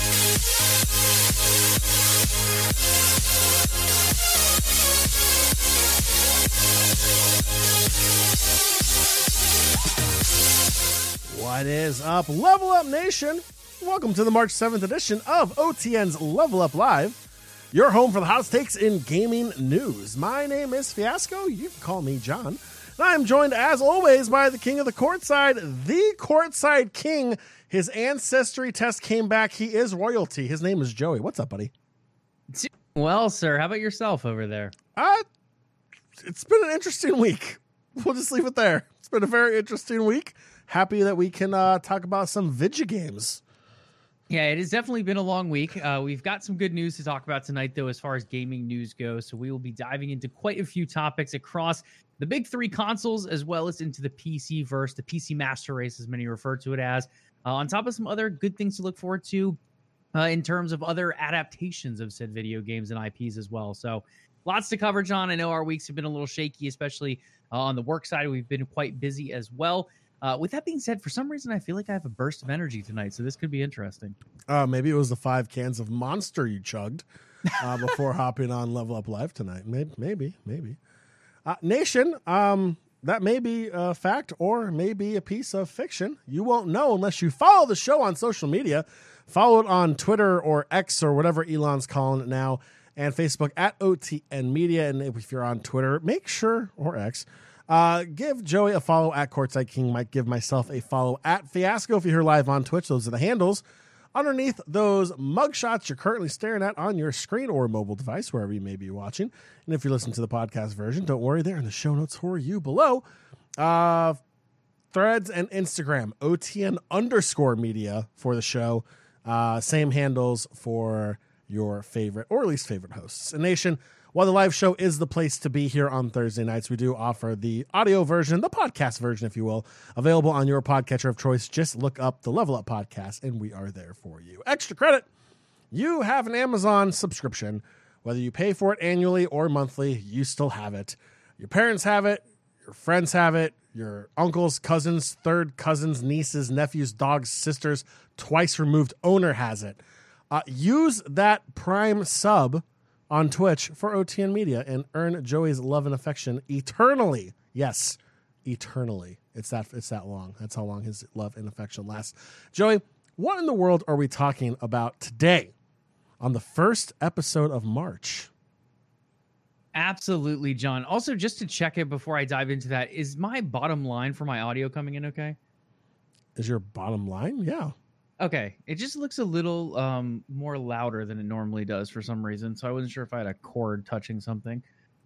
What is up, Level Up Nation? Welcome to the March 7th edition of OTN's Level Up Live, your home for the hottest takes in gaming news. My name is Fiasco. You can call me John. And I am joined, as always, by the king of the courtside, the courtside king. His ancestry test came back. He is royalty. His name is Joey. What's up, buddy? Well, sir, how about yourself over there? It's been an interesting week. We'll just leave it there. It's been a very interesting week. Happy that we can talk about some video games. Yeah, it has definitely been a long week. We've got some good news to talk about tonight, though, as far as gaming news goes. So we will be diving into quite a few topics across the big three consoles, as well as into the PC verse, the PC Master Race, as many refer to it as, on top of some other good things to look forward to in terms of other adaptations of said video games and IPs as well. So lots to cover, John. I know our weeks have been a little shaky, especially on the work side. We've been quite busy as well. With that being said, for some reason, I feel like I have a burst of energy tonight, so this could be interesting. Maybe it was the 5 cans of Monster you chugged before hopping on Level Up Live tonight. Maybe. Nation, that may be a fact or maybe a piece of fiction. You won't know unless you follow the show on social media. Follow it on Twitter or X or whatever Elon's calling it now, and Facebook at OTN Media. And if you're on Twitter, make sure, or X, give Joey a follow at Courtside King. Might give myself a follow at Fiasco if you're here live on Twitch. Those are the handles underneath those mugshots you're currently staring at on your screen or mobile device, wherever you may be watching. And if you're listening to the podcast version, don't worry, they're in the show notes for you below. Threads and Instagram, OTN_media for the show. Same handles for your favorite or least favorite hosts. And Nation, while the live show is the place to be here on Thursday nights, we do offer the audio version, the podcast version, if you will, available on your podcatcher of choice. Just look up the Level Up Podcast, and we are there for you. Extra credit. You have an Amazon subscription. Whether you pay for it annually or monthly, you still have it. Your parents have it. Your friends have it. Your uncles, cousins, third cousins, nieces, nephews, dogs, sisters, twice removed owner has it. Use that Prime sub on Twitch for OTN Media and earn Joey's love and affection eternally. Yes, eternally. It's that long. That's how long his love and affection lasts. Joey, what in the world are we talking about today on the first episode of March? Absolutely, John. Also, just to check it before I dive into that, is my bottom line for my audio coming in okay? Is your bottom line? Yeah. Okay. It just looks a little more louder than it normally does for some reason, so I wasn't sure if I had a cord touching something.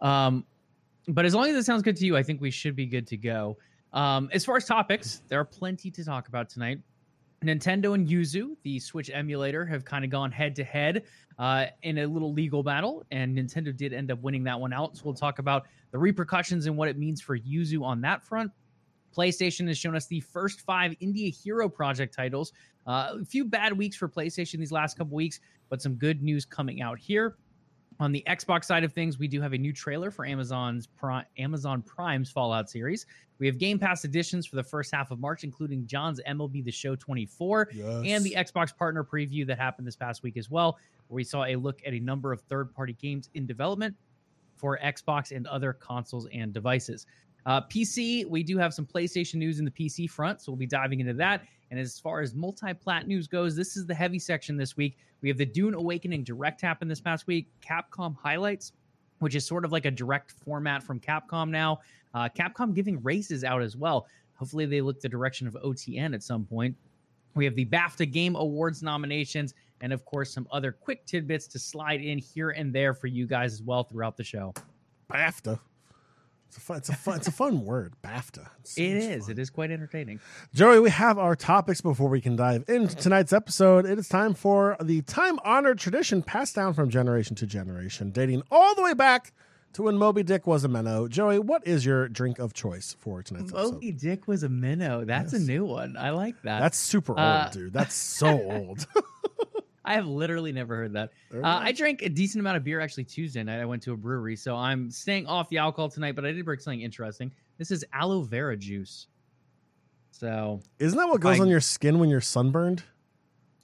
But as long as it sounds good to you, I think we should be good to go. As far as topics, there are plenty to talk about tonight. Nintendo and Yuzu, the Switch emulator, have kind of gone head-to-head in a little legal battle, and Nintendo did end up winning that one out. So we'll talk about the repercussions and what it means for Yuzu on that front. PlayStation has shown us the first 5 India Hero Project titles. A few bad weeks for PlayStation these last couple weeks, but some good news coming out here. On the Xbox side of things, we do have a new trailer for Amazon Prime's Fallout series. We have Game Pass additions for the first half of March, including John's MLB The Show 24, and the Xbox partner preview that happened this past week as well, where we saw a look at a number of third-party games in development for Xbox and other consoles and devices. PC, we do have some PlayStation news in the PC front, so we'll be diving into that. And as far as multi-plat news goes, this is the heavy section this week. We have the Dune Awakening Direct happen this past week, Capcom Highlights, which is sort of like a direct format from Capcom now. Capcom giving races out as well. Hopefully they look the direction of OTN at some point. We have the BAFTA Game Awards nominations, and of course some other quick tidbits to slide in here and there for you guys as well throughout the show. BAFTA. It's a fun word, BAFTA. It is quite entertaining. Joey, we have our topics before we can dive into tonight's episode. It is time for the time-honored tradition passed down from generation to generation, dating all the way back to when Moby Dick was a minnow. Joey, what is your drink of choice for tonight's episode? Moby Dick was a minnow. That's a new one. I like that. That's super old, dude. That's so old. I have literally never heard that. I drank a decent amount of beer actually Tuesday night. I went to a brewery, so I'm staying off the alcohol tonight, but I did bring something interesting. This is aloe vera juice. So isn't that what goes on your skin when you're sunburned?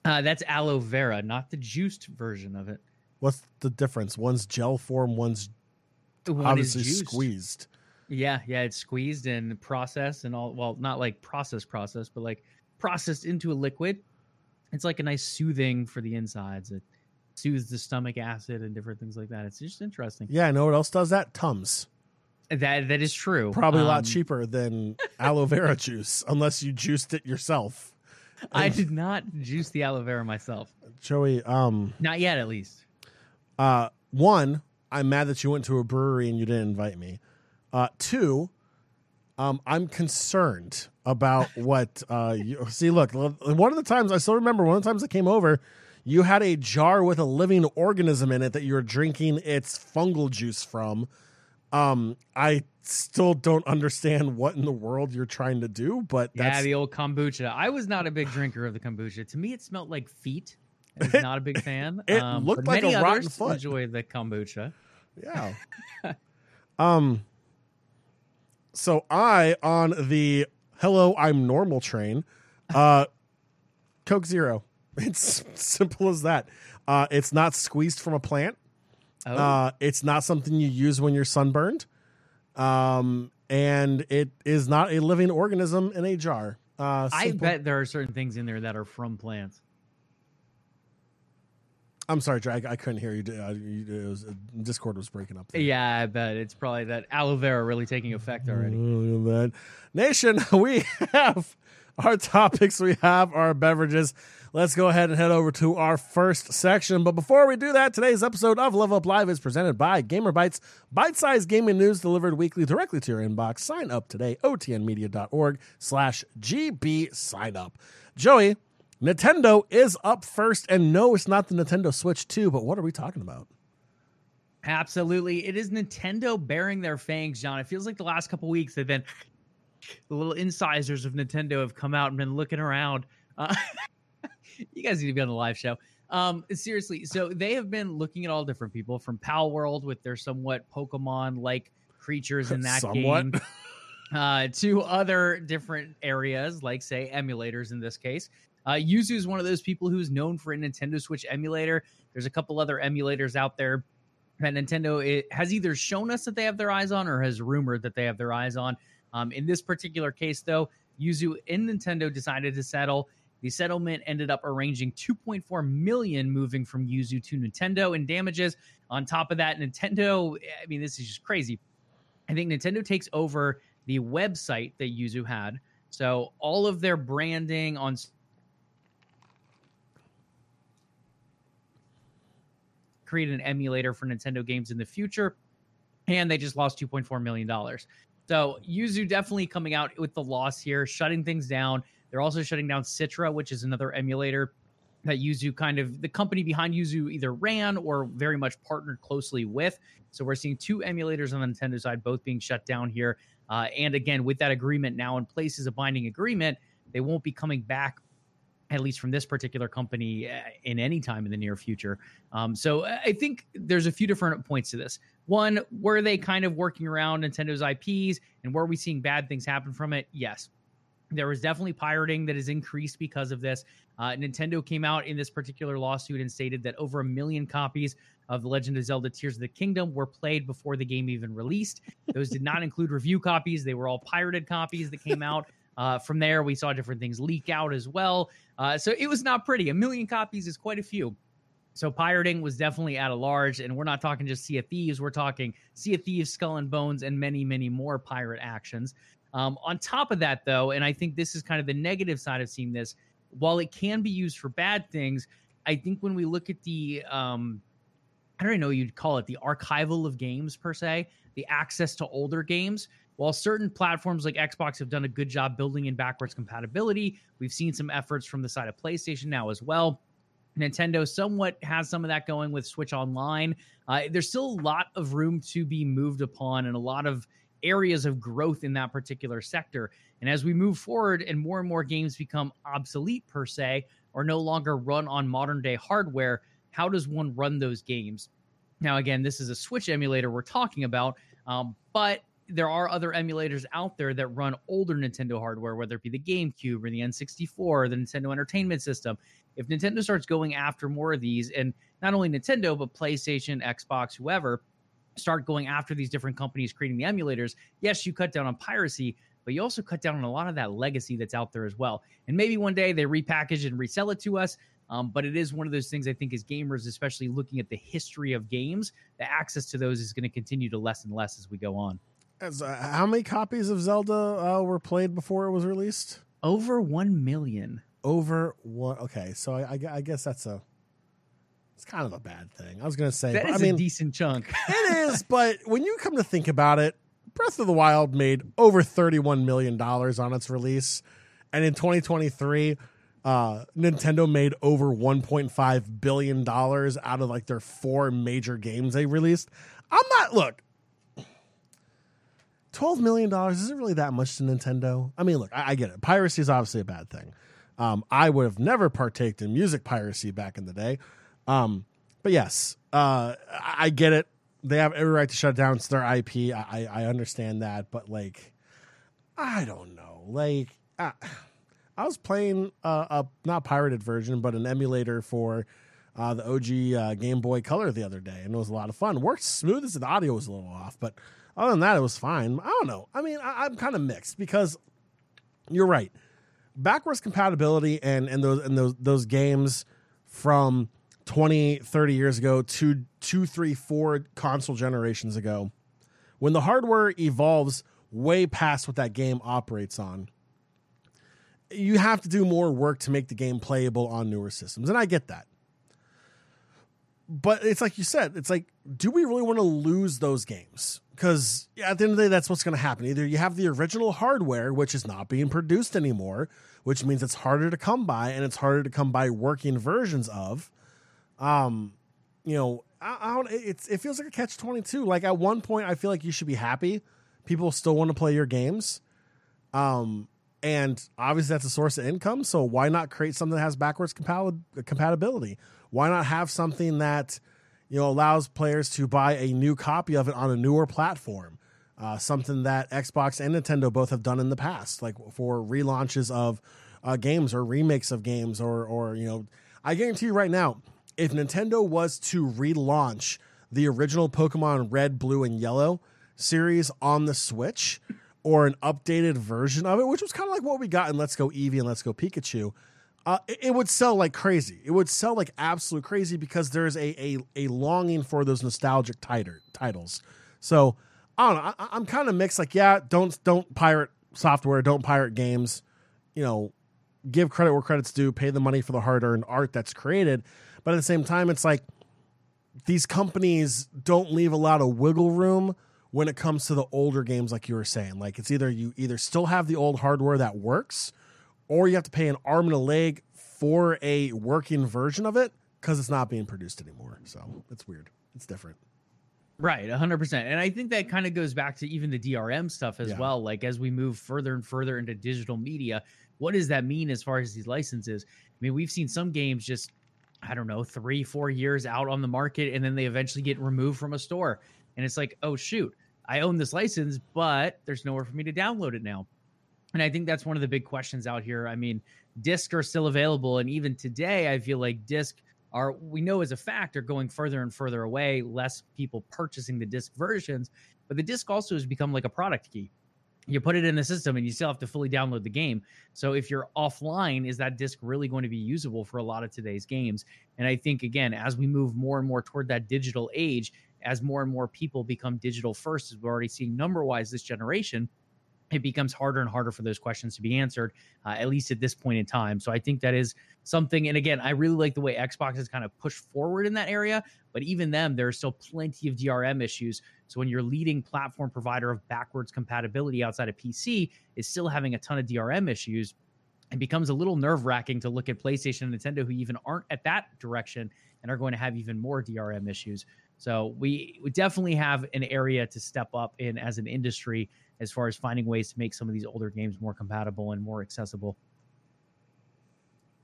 That's aloe vera, not the juiced version of it. What's the difference? One's gel form, one's One obviously is juiced. squeezed. Yeah, it's squeezed and processed and all. Well, not like processed, but like processed into a liquid. It's like a nice soothing for the insides. It soothes the stomach acid and different things like that. It's just interesting. Yeah, I know what else does that? Tums. That is true. Probably a lot cheaper than aloe vera juice, unless you juiced it yourself. I did not juice the aloe vera myself. Joey, not yet, at least. One, I'm mad that you went to a brewery and you didn't invite me. Two, I'm concerned about what you see. Look, one of the times I still remember, one of the times I came over, you had a jar with a living organism in it that you were drinking its fungal juice from. I still don't understand what in the world you're trying to do, but that's... Yeah, the old kombucha. I was not a big drinker of the kombucha. To me, it smelled like feet. I was not a big fan. It looked like a rotten foot. Enjoy the kombucha. Yeah. So I, on the hello, I'm normal train, Coke Zero. It's simple as that. It's not squeezed from a plant. Oh. It's not something you use when you're sunburned. And it is not a living organism in a jar. I bet there are certain things in there that are from plants. I'm sorry, Drag. I couldn't hear you. Discord was breaking up there. Yeah, I bet it's probably that aloe vera really taking effect already. Look at that. Nation, we have our topics. We have our beverages. Let's go ahead and head over to our first section. But before we do that, today's episode of Level Up Live is presented by Gamer Bites, bite-sized gaming news delivered weekly directly to your inbox. Sign up today, otnmedia.org/GB sign up. Joey, Nintendo is up first, and no, it's not the Nintendo Switch 2, but what are we talking about? Absolutely. It is Nintendo bearing their fangs, John. It feels like the last couple weeks they've been, the little incisors of Nintendo have come out and been looking around. You guys need to be on the live show. Seriously, so they have been looking at all different people, from Pal World with their somewhat Pokemon-like creatures in that game, to other different areas, like, say, emulators in this case. Yuzu is one of those people who's known for a Nintendo Switch emulator. There's a couple other emulators out there that Nintendo has either shown us that they have their eyes on or has rumored that they have their eyes on. In this particular case, though, Yuzu and Nintendo decided to settle. The settlement ended up arranging $2.4 million moving from Yuzu to Nintendo in damages. On top of that, Nintendo, I mean, this is just crazy. I think Nintendo takes over the website that Yuzu had. So all of their branding on create an emulator for Nintendo games in the future, and they just lost $2.4 million. So Yuzu definitely coming out with the loss here, shutting things down. They're also shutting down Citra, which is another emulator that Yuzu kind of, the company behind Yuzu either ran or very much partnered closely with. So we're seeing two emulators on the Nintendo side, both being shut down here. And again, with that agreement now in place as a binding agreement, they won't be coming back, at least from this particular company, in any time in the near future. So I think there's a few different points to this. One, were they kind of working around Nintendo's IPs, and were we seeing bad things happen from it? Yes. There was definitely pirating that has increased because of this. Nintendo came out in this particular lawsuit and stated that over 1 million copies of The Legend of Zelda Tears of the Kingdom were played before the game even released. Those did not include review copies. They were all pirated copies that came out. From there, we saw different things leak out as well. So it was not pretty. 1 million copies is quite a few. So pirating was definitely at a large, and we're not talking just Sea of Thieves. We're talking Sea of Thieves, Skull and Bones, and many, many more pirate actions. On top of that, though, and I think this is kind of the negative side of seeing this, while it can be used for bad things, I think when we look at the, I don't even know what you'd call it, the archival of games per se, the access to older games, while certain platforms like Xbox have done a good job building in backwards compatibility, we've seen some efforts from the side of PlayStation now as well. Nintendo somewhat has some of that going with Switch Online. There's still a lot of room to be moved upon and a lot of areas of growth in that particular sector. And as we move forward and more games become obsolete per se, or no longer run on modern day hardware, how does one run those games? Now, again, this is a Switch emulator we're talking about, but there are other emulators out there that run older Nintendo hardware, whether it be the GameCube or the N64 or the Nintendo Entertainment System. If Nintendo starts going after more of these, and not only Nintendo, but PlayStation, Xbox, whoever, start going after these different companies creating the emulators, yes, you cut down on piracy, but you also cut down on a lot of that legacy that's out there as well. And maybe one day they repackage and resell it to us. But it is one of those things, I think, as gamers, especially looking at the history of games, the access to those is going to continue to lessen and less as we go on. How many copies of Zelda were played before it was released? Over 1 million. Over one. Okay, so I guess it's kind of a bad thing. I was going to say that is a decent chunk. It is, but when you come to think about it, Breath of the Wild made over $31 million on its release, and in 2023, Nintendo made over $1.5 billion out of like their 4 major games they released. Look, $12 million isn't really that much to Nintendo. I mean, look, I get it. Piracy is obviously a bad thing. I would have never partaked in music piracy back in the day. But yes, I get it. They have every right to shut down. It's their IP. I understand that. But like, I don't know. Like, I was playing a not pirated version, but an emulator for the OG Game Boy Color the other day, and it was a lot of fun. Worked smooth as the audio was a little off, but other than that, it was fine. I don't know. I mean, I'm kind of mixed because you're right. Backwards compatibility and those games from 20, 30 years ago, 2, 3, 4 console generations ago, when the hardware evolves way past what that game operates on, you have to do more work to make the game playable on newer systems. And I get that. But it's like you said, it's like, do we really want to lose those games? Because at the end of the day, that's what's going to happen. Either you have the original hardware, which is not being produced anymore, which means it's harder to come by, and it's harder to come by working versions of. It feels like a catch-22. Like at one point, I feel like you should be happy. People still want to play your games. And obviously that's a source of income. So why not create something that has backwards compatibility? Why not have something that, allows players to buy a new copy of it on a newer platform? Something that Xbox and Nintendo both have done in the past, like for relaunches of games or remakes of games or I guarantee you right now, if Nintendo was to relaunch the original Pokemon Red, Blue, and Yellow series on the Switch, or an updated version of it, which was kind of like what we got in Let's Go Eevee and Let's Go Pikachu, it would sell like crazy. It would sell like absolute crazy because there's a longing for those nostalgic titles. So I don't know. I'm kind of mixed. Like, yeah, don't pirate software, don't pirate games. Give credit where credit's due. Pay the money for the hard-earned art that's created. But at the same time, it's like these companies don't leave a lot of wiggle room when it comes to the older games, like you were saying. Like, it's either you still have the old hardware that works, or you have to pay an arm and a leg for a working version of it because it's not being produced anymore. So it's weird. It's different. Right, 100%. And I think that kind of goes back to even the DRM stuff as well. Like, as we move further and further into digital media, what does that mean as far as these licenses? I mean, we've seen some games just, 3-4 years out on the market, and then they eventually get removed from a store. And it's like, oh, shoot, I own this license, but there's nowhere for me to download it now. And I think that's one of the big questions out here. I mean, discs are still available. And even today, I feel like disc we know as a fact, are going further and further away, less people purchasing the disc versions. But the disc also has become like a product key. You put it in the system and you still have to fully download the game. So if you're offline, is that disc really going to be usable for a lot of today's games? And I think, again, as we move more and more toward that digital age, as more and more people become digital first, as we're already seeing number-wise this generation, it becomes harder and harder for those questions to be answered, at least at this point in time. So I think that is something. And again, I really like the way Xbox has kind of pushed forward in that area. But even them, there are still plenty of DRM issues. So when your leading platform provider of backwards compatibility outside of PC is still having a ton of DRM issues, it becomes a little nerve-wracking to look at PlayStation and Nintendo, who even aren't at that direction and are going to have even more DRM issues. So we definitely have an area to step up in as an industry as far as finding ways to make some of these older games more compatible and more accessible.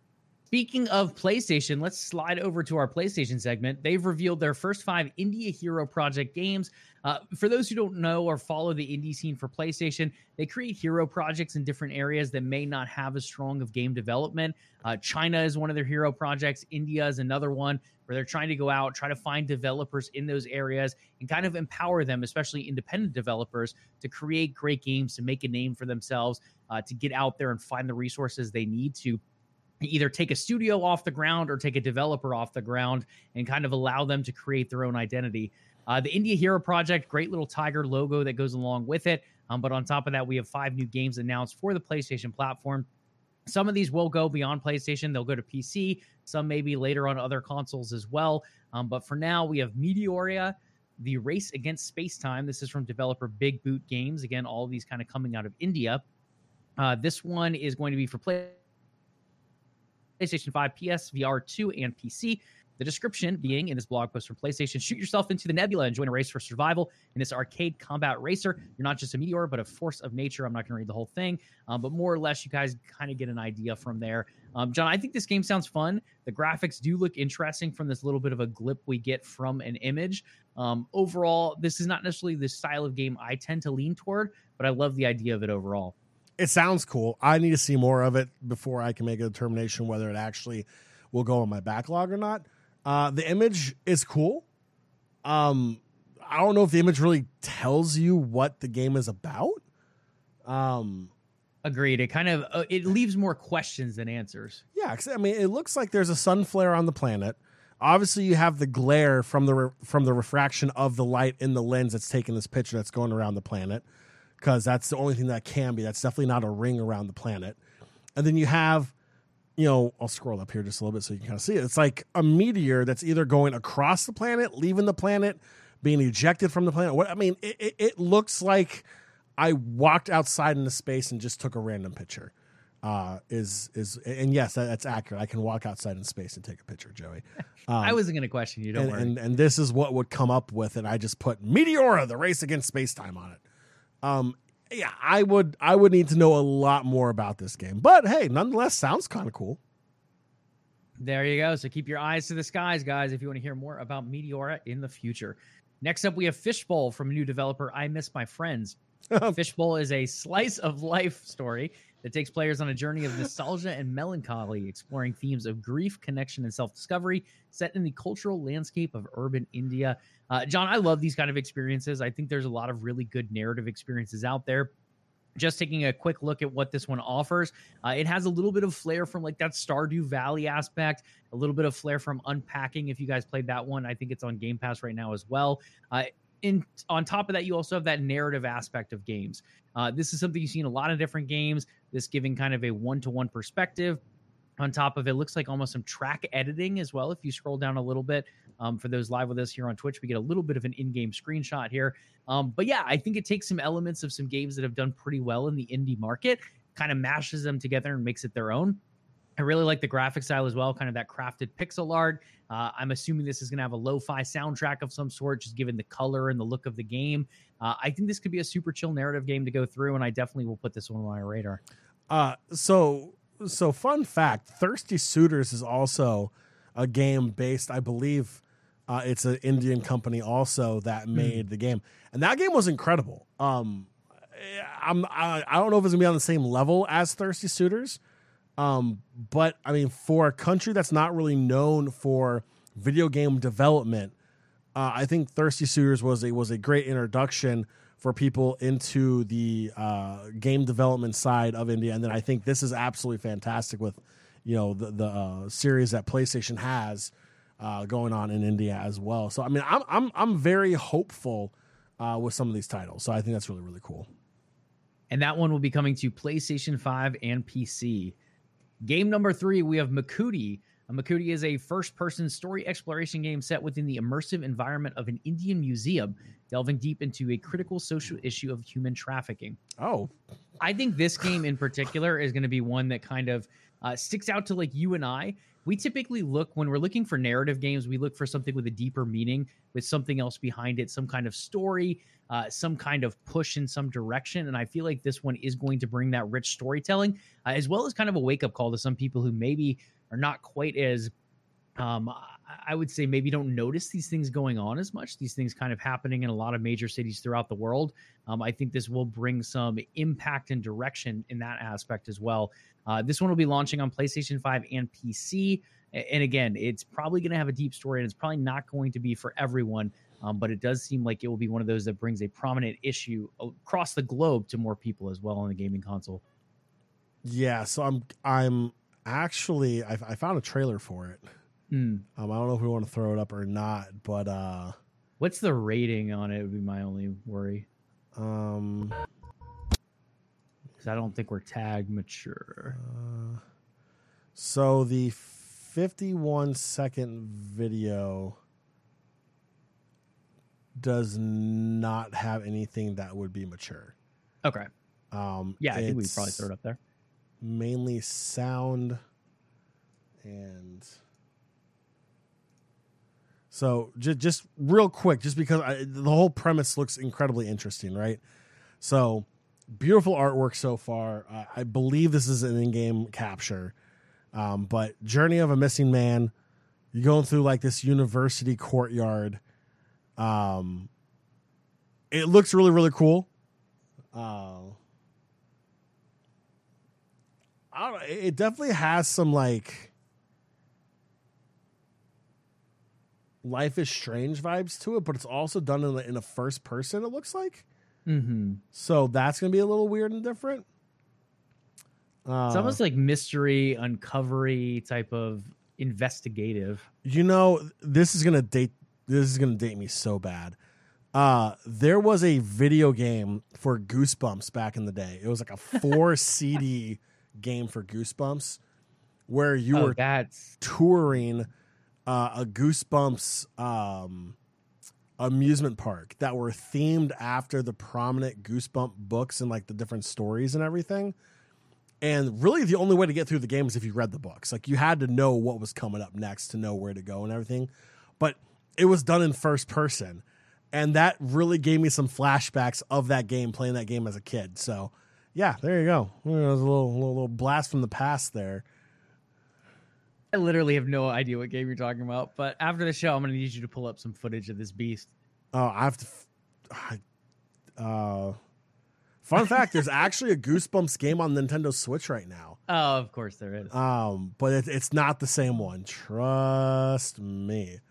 Speaking of PlayStation, let's slide over to our PlayStation segment. They've revealed their first 5 Indie Hero Project games. For those who don't know or follow the indie scene for PlayStation, they create hero projects in different areas that may not have as strong of game development. China is one of their hero projects. India is another one where they're trying to go out, try to find developers in those areas and kind of empower them, especially independent developers, to create great games, to make a name for themselves, to get out there and find the resources they need to either take a studio off the ground or take a developer off the ground and kind of allow them to create their own identity. The India Hero Project, great little tiger logo that goes along with it. But on top of that, we have 5 new games announced for the PlayStation platform. Some of these will go beyond PlayStation. They'll go to PC. Some maybe later on other consoles as well. But for now, we have Meteoria, The Race Against Space-Time. This is from developer Big Boot Games. Again, all of these kind of coming out of India. This one is going to be for PlayStation 5, PS, VR 2, and PC. The description being in this blog post from PlayStation: shoot yourself into the nebula and join a race for survival in this arcade combat racer. You're not just a meteor, but a force of nature. I'm not going to read the whole thing, but more or less you guys kind of get an idea from there. John, I think this game sounds fun. The graphics do look interesting from this little bit of a glip we get from an image. Overall, this is not necessarily the style of game I tend to lean toward, but I love the idea of it overall. It sounds cool. I need to see more of it before I can make a determination whether it actually will go on my backlog or not. The image is cool. I don't know if the image really tells you what the game is about. Agreed. It kind of it leaves more questions than answers. Yeah, I mean, it looks like there's a sun flare on the planet. Obviously, you have the glare from the refraction of the light in the lens that's taking this picture that's going around the planet, because that's the only thing that can be. That's definitely not a ring around the planet. And then you have, I'll scroll up here just a little bit so you can kind of see it. It's like a meteor that's either going across the planet, leaving the planet, being ejected from the planet. It looks like I walked outside into space and just took a random picture. And yes, that's accurate. I can walk outside in space and take a picture, Joey. I wasn't going to question you. Don't worry. And this is what would come up with, and I just put Meteora, the race against space-time on it. Yeah, I would need to know a lot more about this game, but hey, nonetheless, sounds kind of cool. There you go. So keep your eyes to the skies, guys, if you want to hear more about Meteora in the future. Next up, we have Fishbowl from new developer I Miss My Friends. Fishbowl is a slice of life story that takes players on a journey of nostalgia and melancholy, exploring themes of grief, connection, and self-discovery, set in the cultural landscape of urban India. John, I love these kind of experiences. I think there's a lot of really good narrative experiences out there. Just taking a quick look at what this one offers, it has a little bit of flair from like that Stardew Valley aspect, a little bit of flair from Unpacking. If you guys played that one, I think it's on Game Pass right now as well. On top of that, you also have that narrative aspect of games. This is something you see in a lot of different games, this giving kind of a one-to-one perspective. On top of it, looks like almost some track editing as well. If you scroll down a little bit, for those live with us here on Twitch, we get a little bit of an in-game screenshot here. But yeah, I think it takes some elements of some games that have done pretty well in the indie market, kind of mashes them together and makes it their own. I really like the graphic style as well, kind of that crafted pixel art. I'm assuming this is going to have a lo-fi soundtrack of some sort, just given the color and the look of the game. I think this could be a super chill narrative game to go through, and I definitely will put this one on my radar. So fun fact, Thirsty Suitors is also a game based, I believe it's an Indian company also that made the game. And that game was incredible. I don't know if it's going to be on the same level as Thirsty Suitors. But I mean, for a country that's not really known for video game development, I think Thirsty Suitors was a great introduction for people into the game development side of India. And then I think this is absolutely fantastic with, the series that PlayStation has going on in India as well. So I mean, I'm very hopeful with some of these titles. So I think that's really, really cool. And that one will be coming to PlayStation 5 and PC. Game number 3, we have Makudi. Makudi is a first-person story exploration game set within the immersive environment of an Indian museum, delving deep into a critical social issue of human trafficking. Oh. I think this game in particular is going to be one that kind of sticks out to like you and I. We typically look, when we're looking for narrative games, we look for something with a deeper meaning, with something else behind it, some kind of story, some kind of push in some direction. And I feel like this one is going to bring that rich storytelling, as well as kind of a wake-up call to some people who maybe are not quite as I would say maybe don't notice these things going on as much. These things kind of happening in a lot of major cities throughout the world. I think this will bring some impact and direction in that aspect as well. This one will be launching on PlayStation 5 and PC. And again, it's probably going to have a deep story, and it's probably not going to be for everyone. But it does seem like it will be one of those that brings a prominent issue across the globe to more people as well on the gaming console. Yeah, so I'm actually I found a trailer for it. I don't know if we want to throw it up or not, but what's the rating on it would be my only worry. Because I don't think we're tagged mature. So the 51-second video does not have anything that would be mature. Okay. Yeah, I think we probably throw it up there. Mainly sound and so just real quick, just because the whole premise looks incredibly interesting, right? So beautiful artwork so far. I believe this is an in-game capture, but Journey of a Missing Man. You're going through like this university courtyard. It looks really, really cool. I don't know. It definitely has some like Life is Strange vibes to it, but it's also done in a first person, it looks like. Mm-hmm. So that's going to be a little weird and different. It's almost like mystery, uncovery type of investigative. You know, this is going to date me so bad. There was a video game for Goosebumps back in the day. It was like a 4 CD game for Goosebumps where you were touring a Goosebumps amusement park that were themed after the prominent Goosebump books and like the different stories and everything. And really the only way to get through the game is if you read the books. Like you had to know what was coming up next to know where to go and everything. But it was done in first person. And that really gave me some flashbacks of that game, playing that game as a kid. So yeah, there you go. There's a little blast from the past there. I literally have no idea what game you're talking about, but after the show, I'm going to need you to pull up some footage of this beast. Oh, I have to. Fun fact: there's actually a Goosebumps game on Nintendo Switch right now. Oh, of course there is. But it's not the same one. Trust me.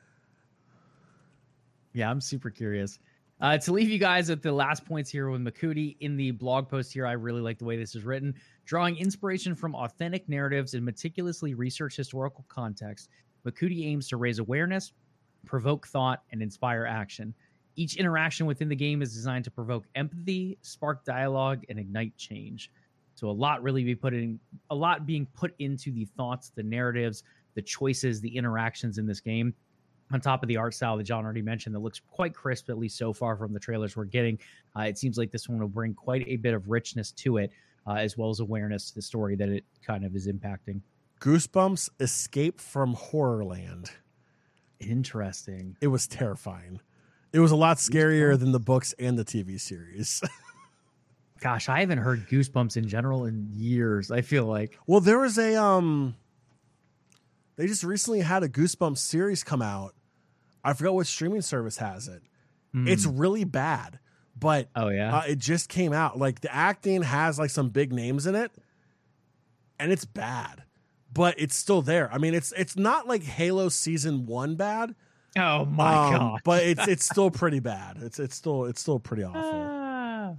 Yeah, I'm super curious. To leave you guys at the last points here with Makudi in the blog post here, I really like the way this is written. Drawing inspiration from authentic narratives and meticulously researched historical context, Makudi aims to raise awareness, provoke thought, and inspire action. Each interaction within the game is designed to provoke empathy, spark dialogue, and ignite change. So a lot being put into the thoughts, the narratives, the choices, the interactions in this game. On top of the art style that John already mentioned that looks quite crisp, at least so far from the trailers we're getting. It seems like this one will bring quite a bit of richness to it, as well as awareness to the story that it kind of is impacting. Goosebumps Escape from Horrorland. Interesting. It was terrifying. It was a lot scarier than the books and the TV series. Gosh, I haven't heard Goosebumps in general in years, I feel like. Well, there was a... They just recently had a Goosebumps series come out. I forgot what streaming service has it. It's really bad, but it just came out. Like the acting has like some big names in it, and it's bad, but it's still there. I mean, it's not like Halo Season 1 bad. Oh my god! But it's still pretty bad. It's still pretty awful.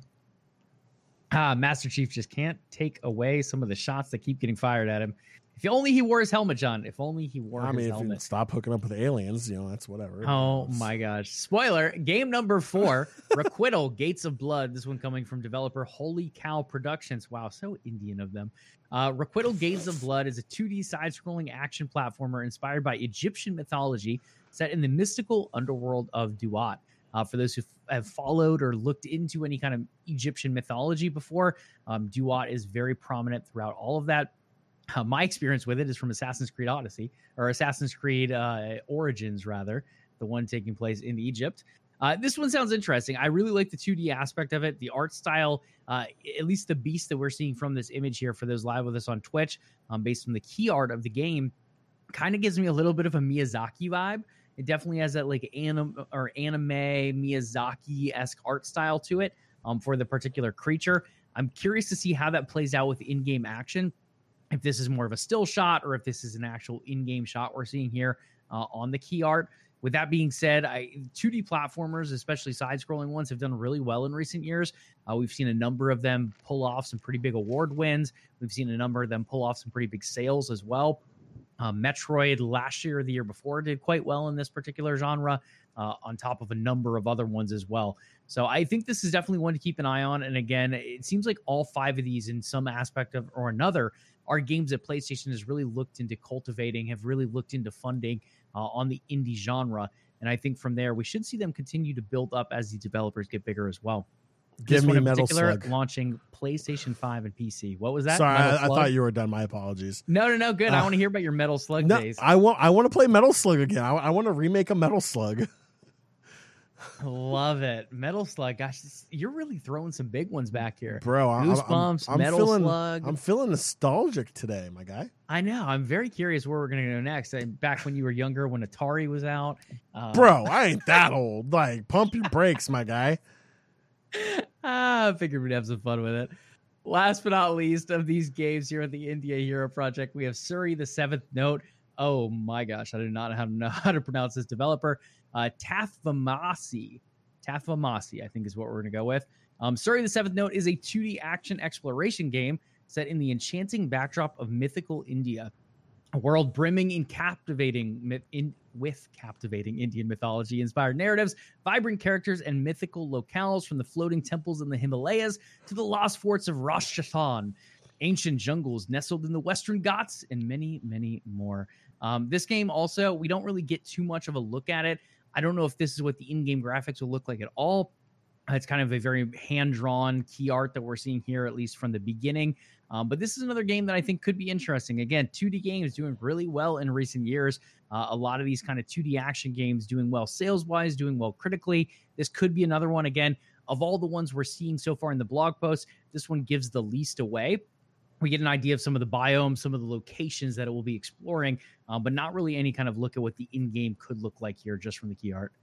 Master Chief just can't take away some of the shots that keep getting fired at him. If only he wore his helmet, John. If only he wore his helmet. If you stop hooking up with aliens, that's whatever. Oh my gosh. Spoiler, game number 4, Requital, Gates of Blood. This one coming from developer Holy Cow Productions. Wow, so Indian of them. Requital, Gates of Blood is a 2D side-scrolling action platformer inspired by Egyptian mythology set in the mystical underworld of Duat. For those who have followed or looked into any kind of Egyptian mythology before, Duat is very prominent throughout all of that. My experience with it is from Assassin's Creed Odyssey, or Assassin's Creed Origins, rather, the one taking place in Egypt. This one sounds interesting. I really like the 2D aspect of it. The art style, at least the beast that we're seeing from this image here for those live with us on Twitch, based on the key art of the game, Kind of gives me a little bit of a Miyazaki vibe. It definitely has that like anime Miyazaki-esque art style to it for the particular creature. I'm curious to see how that plays out with in-game action. If this is more of a still shot or if this is an actual in-game shot we're seeing here on the key art. With that being said, 2D platformers, especially side-scrolling ones, have done really well in recent years. We've seen a number of them pull off some pretty big award wins. We've seen a number of them pull off some pretty big sales as well. Metroid last year or the year before did quite well in this particular genre, on top of a number of other ones as well. So I think this is definitely one to keep an eye on. And again, it seems like all 5 of these in some aspect of or another are games that PlayStation has really looked into cultivating, have really looked into funding on the indie genre. And I think from there, we should see them continue to build up as the developers get bigger as well. Give me Metal Slug. Slug. Launching PlayStation 5 and PC. What was that? Sorry, I thought you were done. My apologies. No, good. I want to hear about your Metal Slug days. I want to play Metal Slug again. I want to remake a Metal Slug. Love it. Metal Slug. Gosh, you're really throwing some big ones back here. Bro, Goosebumps, I'm Metal Slug. I'm feeling nostalgic today, my guy. I know. I'm very curious where we're going to go next. Back when you were younger, when Atari was out. Bro, I ain't that old. Like, pump your brakes, my guy. I figured we'd have some fun with it. Last but not least of these games here at the India Hero Project, we have Suri the Seventh Note. Oh my gosh, I do not know how to pronounce this developer. Tathvamasi, I think is what we're going to go with. Suri the Seventh Note is a 2D action exploration game set in the enchanting backdrop of mythical India, a world brimming in captivating Indian mythology-inspired narratives, vibrant characters, and mythical locales from the floating temples in the Himalayas to the lost forts of Rajasthan, ancient jungles nestled in the Western Ghats, and many, many more. This game also, we don't really get too much of a look at it. I don't know if this is what the in-game graphics will look like at all. It's kind of a very hand-drawn key art that we're seeing here, at least from the beginning. But this is another game that I think could be interesting. Again, 2D games doing really well in recent years. A lot of these kind of 2D action games doing well sales-wise, doing well critically. This could be another one. Again, of all the ones we're seeing so far in the blog post, this one gives the least away. We get an idea of some of the biomes, some of the locations that it will be exploring, but not really any kind of look at what the in-game could look like here just from the key art.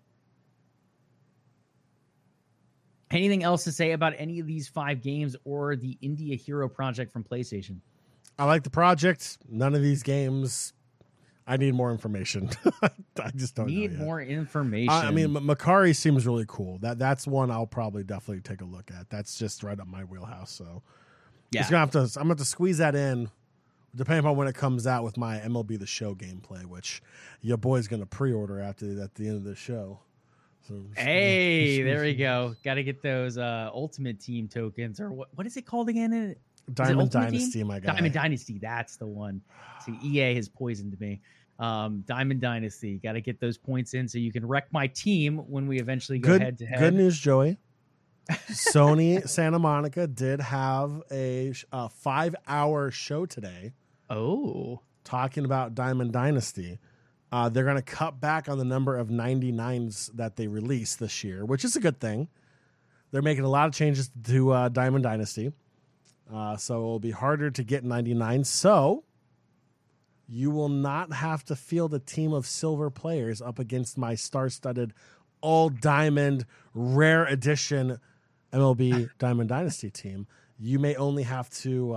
Anything else to say about any of these 5 games or the India Hero Project from PlayStation? I like the project. None of these games. I need more information. I just don't need more information. I mean, Makari seems really cool. That's one I'll probably definitely take a look at. That's just right up my wheelhouse. So yeah, I'm gonna have to squeeze that in, depending on when it comes out with my MLB The Show gameplay, which your boy's gonna pre-order at the end of the show. So, hey, there we go. Got to get those Ultimate Team tokens, or what is it called again? Diamond Dynasty, my guy. Diamond Dynasty, that's the one. See, EA has poisoned me. Diamond Dynasty, got to get those points in so you can wreck my team when we eventually go head to head. Good news, Joey. Sony Santa Monica did have a 5-hour show today. Oh, talking about Diamond Dynasty. They're going to cut back on the number of 99s that they release this year, which is a good thing. They're making a lot of changes to Diamond Dynasty. So it'll be harder to get 99. So you will not have to field a team of silver players up against my star-studded all-diamond rare edition MLB Diamond Dynasty team. You may only have to,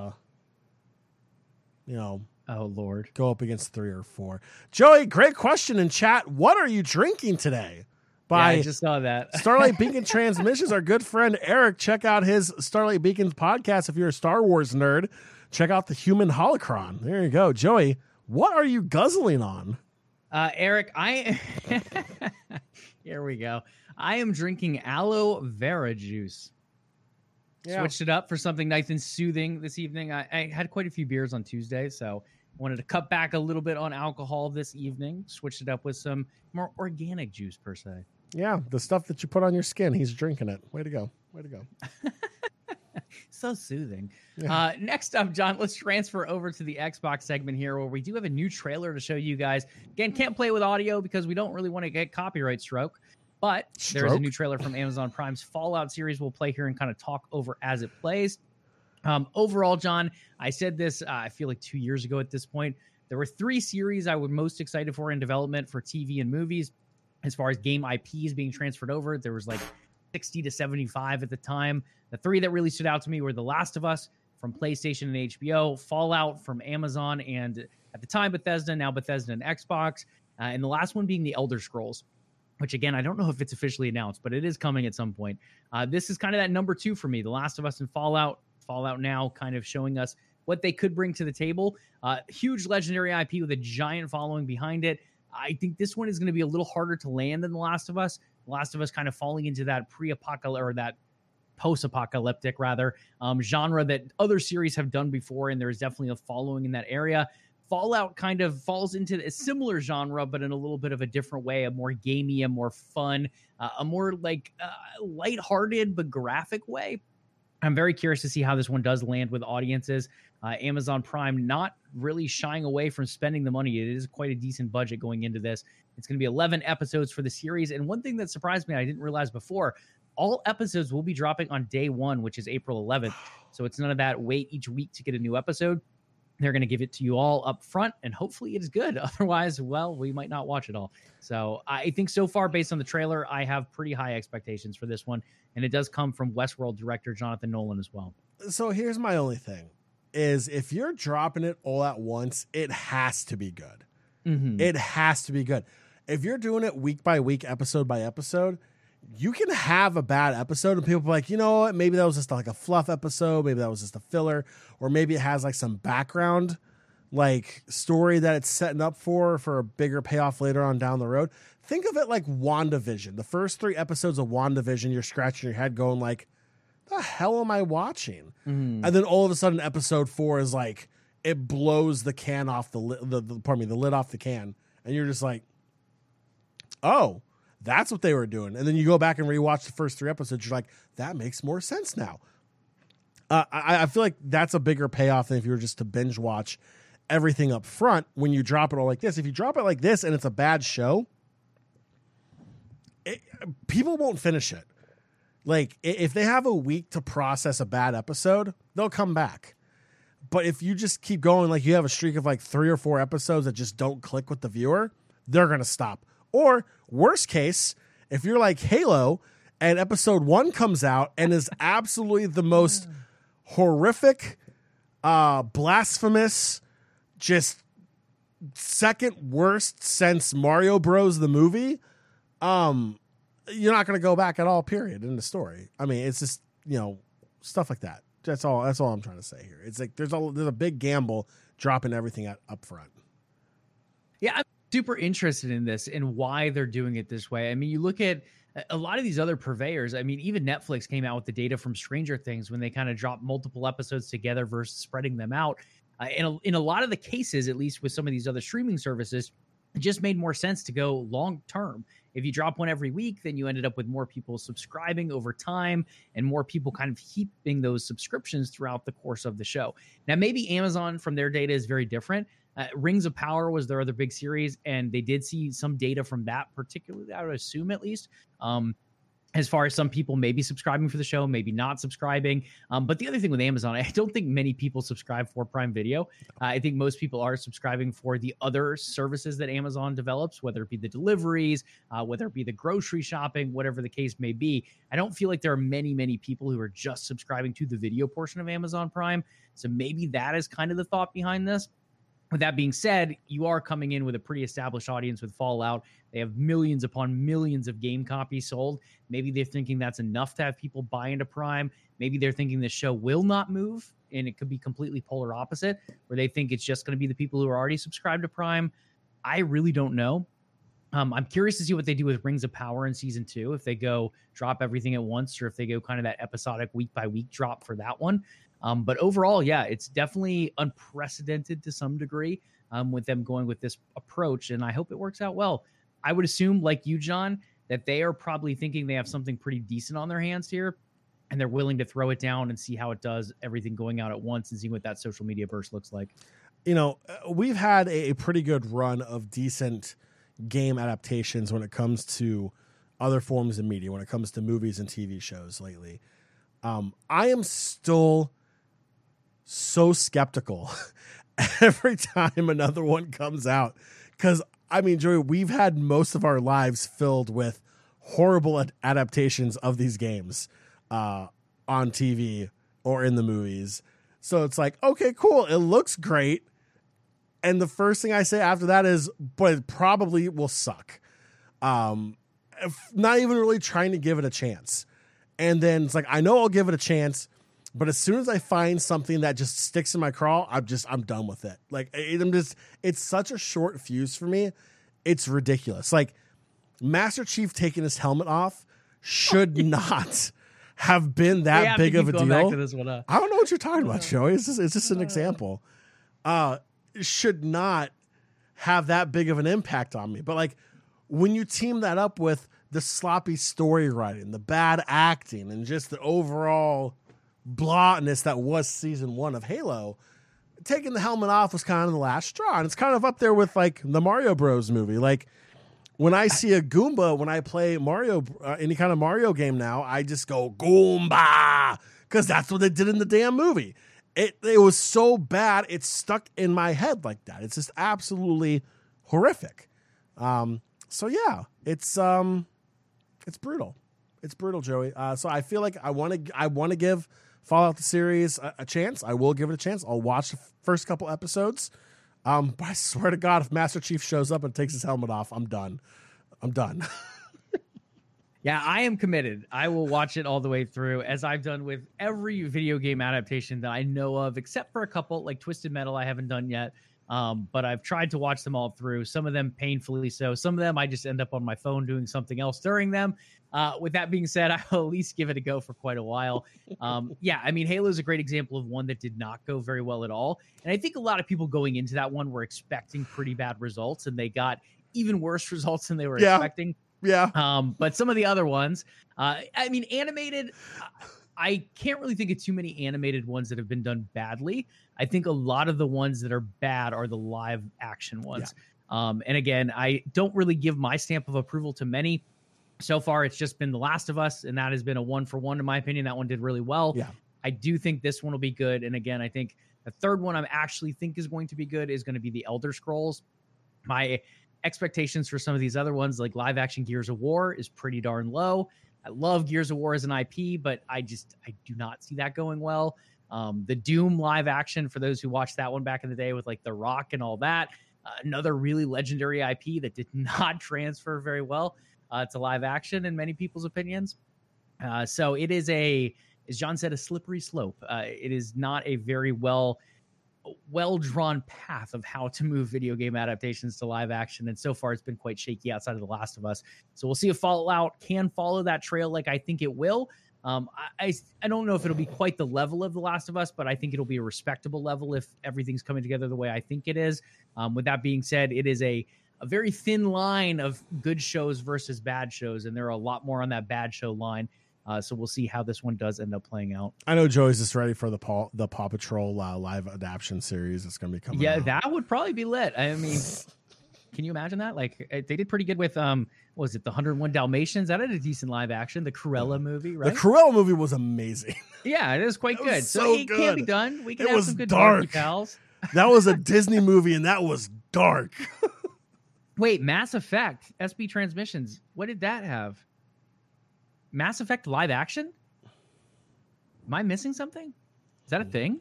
oh, Lord, go up against 3 or 4. Joey, great question in chat. What are you drinking today? I just saw that. Starlight Beacon Transmissions, our good friend Eric. Check out his Starlight Beacons podcast if you're a Star Wars nerd. Check out the Human Holocron. There you go. Joey, what are you guzzling on? Eric, here we go. I am drinking aloe vera juice. Yeah. Switched it up for something nice and soothing this evening. I had quite a few beers on Tuesday, so wanted to cut back a little bit on alcohol this evening. Switched it up with some more organic juice, per se. Yeah, the stuff that you put on your skin, he's drinking it. Way to go. Way to go. So soothing. Yeah. Next up, John, let's transfer over to the Xbox segment here, where we do have a new trailer to show you guys. Again, can't play with audio because we don't really want to get copyright stroke. But there's a new trailer from Amazon Prime's Fallout series we'll play here and kind of talk over as it plays. Overall, John, I said this, I feel like 2 years ago at this point, There were 3 series I was most excited for in development for TV and movies. As far as game IPs being transferred over, there was like 60 to 75 at the time. The 3 that really stood out to me were The Last of Us from PlayStation and HBO, Fallout from Amazon, and at the time Bethesda, now Bethesda and Xbox, and the last one being The Elder Scrolls, which again, I don't know if it's officially announced, but it is coming at some point. This is kind of that number 2 for me, The Last of Us and Fallout now kind of showing us what they could bring to the table. Huge legendary IP with a giant following behind it. I think this one is going to be a little harder to land than The Last of Us. The Last of Us kind of falling into that pre-apocalyptic or that post-apocalyptic rather genre that other series have done before, and there's definitely a following in that area. Fallout kind of falls into a similar genre, but in a little bit of a different way, a more gamey, a more fun, a more like lighthearted but graphic way. I'm very curious to see how this one does land with audiences. Amazon Prime not really shying away from spending the money. It is quite a decent budget going into this. It's going to be 11 episodes for the series. And one thing that surprised me, I didn't realize before, all episodes will be dropping on day 1, which is April 11th. So it's none of that wait each week to get a new episode. They're going to give it to you all up front, and hopefully it is good. Otherwise, well, we might not watch it all. So I think so far, based on the trailer, I have pretty high expectations for this one. And it does come from Westworld director Jonathan Nolan as well. So here's my only thing, is if you're dropping it all at once, it has to be good. Mm-hmm. It has to be good. If you're doing it week by week, episode by episode, you can have a bad episode and people be like, you know what, maybe that was just like a fluff episode, maybe that was just a filler, or maybe it has like some background like story that it's setting up for a bigger payoff later on down the road. Think of it like WandaVision. The first 3 episodes of WandaVision, you're scratching your head going like, the hell am I watching? Mm-hmm. And then all of a sudden episode 4 is like, it blows the can off the lid off the can. And you're just like, oh, that's what they were doing. And then you go back and rewatch the first 3 episodes. You're like, that makes more sense now. I feel like that's a bigger payoff than if you were just to binge watch everything up front when you drop it all like this. If you drop it like this and it's a bad show, people won't finish it. Like, if they have a week to process a bad episode, they'll come back. But if you just keep going, like you have a streak of like 3 or 4 episodes that just don't click with the viewer, they're going to stop. Or worst case, if you're like Halo and episode 1 comes out and is absolutely the most horrific, blasphemous, just second worst since Mario Bros. The movie, you're not going to go back at all, period, in the story. I mean, it's just, stuff like that. That's all I'm trying to say here. It's like there's a big gamble dropping everything up front. Yeah, I'm super interested in this and why they're doing it this way. I mean, you look at a lot of these other purveyors. I mean, even Netflix came out with the data from Stranger Things when they kind of dropped multiple episodes together versus spreading them out. In a lot of the cases, at least with some of these other streaming services, it just made more sense to go long term. If you drop one every week, then you ended up with more people subscribing over time and more people kind of heaping those subscriptions throughout the course of the show. Now, maybe Amazon from their data is very different. Rings of Power was their other big series, and they did see some data from that particularly, I would assume at least, as far as some people maybe subscribing for the show, maybe not subscribing. But the other thing with Amazon, I don't think many people subscribe for Prime Video. I think most people are subscribing for the other services that Amazon develops, whether it be the deliveries, whether it be the grocery shopping, whatever the case may be. I don't feel like there are many people who are just subscribing to the video portion of Amazon Prime. So maybe that is kind of the thought behind this. With that being said, you are coming in with a pretty established audience with Fallout. They have millions upon millions of game copies sold. Maybe they're thinking that's enough to have people buy into Prime. Maybe they're thinking the show will not move, and it could be completely polar opposite, where they think it's just going to be the people who are already subscribed to Prime. I really don't know. I'm curious to see what they do with Rings of Power in season 2, if they go drop everything at once or if they go kind of that episodic week-by-week drop for that one. But overall, yeah, it's definitely unprecedented to some degree with them going with this approach, and I hope it works out well. I would assume, like you, John, that they are probably thinking they have something pretty decent on their hands here, and they're willing to throw it down and see how it does, everything going out at once and see what that social media burst looks like. We've had a pretty good run of decent game adaptations when it comes to other forms of media, when it comes to movies and TV shows lately. I am still so skeptical every time another one comes out. Because, I mean, Joey, we've had most of our lives filled with horrible adaptations of these games on TV or in the movies. So it's like, okay, cool. It looks great. And the first thing I say after that is, but it probably will suck. Not even really trying to give it a chance. And then it's like, I know I'll give it a chance, but as soon as I find something that just sticks in my craw, I'm done with it. Like, it's such a short fuse for me. It's ridiculous. Like, Master Chief taking his helmet off should not have been that big of a deal. Back to this one, I don't know what you're talking about, Joey. It's just an example. It should not have that big of an impact on me. But like, when you team that up with the sloppy story writing, the bad acting, and just the overall blahness that was season 1 of Halo, taking the helmet off was kind of the last straw. And it's kind of up there with like the Mario Bros movie. Like, when I see a Goomba, when I play Mario, any kind of Mario game now, I just go Goomba, because that's what they did in the damn movie. It was so bad, it stuck in my head like that. It's just absolutely horrific. So yeah, it's brutal. It's brutal, Joey. So I feel like I want to give Fallout the series a chance. I will give it a chance. I'll watch the first couple episodes. But I swear to God, if Master Chief shows up and takes his helmet off, I'm done. Yeah, I am committed. I will watch it all the way through, as I've done with every video game adaptation that I know of, except for a couple, like Twisted Metal I haven't done yet. But I've tried to watch them all through. Some of them painfully so. Some of them I just end up on my phone doing something else during them. With that being said, I will at least give it a go for quite a while. Yeah, I mean, Halo is a great example of one that did not go very well at all. And I think a lot of people going into that one were expecting pretty bad results, and they got even worse results than they were expecting. Yeah. But some of the other ones, I mean, animated, I can't really think of too many animated ones that have been done badly. I think a lot of the ones that are bad are the live action ones. Yeah. And again, I don't really give my stamp of approval to many. So far, it's just been The Last of Us, and that has been a 1-for-1 in my opinion. That one did really well. Yeah. I do think this one will be good. And again, I think the third one I actually think is going to be good is going to be The Elder Scrolls. My expectations for some of these other ones, like live action Gears of War, is pretty darn low. I love Gears of War as an IP, but I do not see that going well. The Doom live action, for those who watched that one back in the day with like The Rock and all that, another really legendary IP that did not transfer very well to live action in many people's opinions. So it is as John said, a slippery slope. It is not a very well-drawn path of how to move video game adaptations to live action. And so far it's been quite shaky outside of The Last of Us. So we'll see if Fallout can follow that trail like I think it will. I don't know if it'll be quite the level of The Last of Us, but I think it'll be a respectable level if everything's coming together the way I think it is. With that being said, it is a very thin line of good shows versus bad shows, and there are a lot more on that bad show line. So we'll see how this one does end up playing out. I know Joey's just ready for the Paw Patrol live adaptation series that's going to be coming out. That would probably be lit. I mean, can you imagine that? Like, they did pretty good with, what was it, the 101 Dalmatians? That had a decent live action. The Cruella movie, right? The Cruella movie was amazing. Yeah, it is quite good. So it can be done. We can have some good dark dorky pals. That was a Disney movie, and that was dark. Wait, Mass Effect, SB Transmissions. What did that have? Mass Effect live action? Am I missing something? Is that a thing?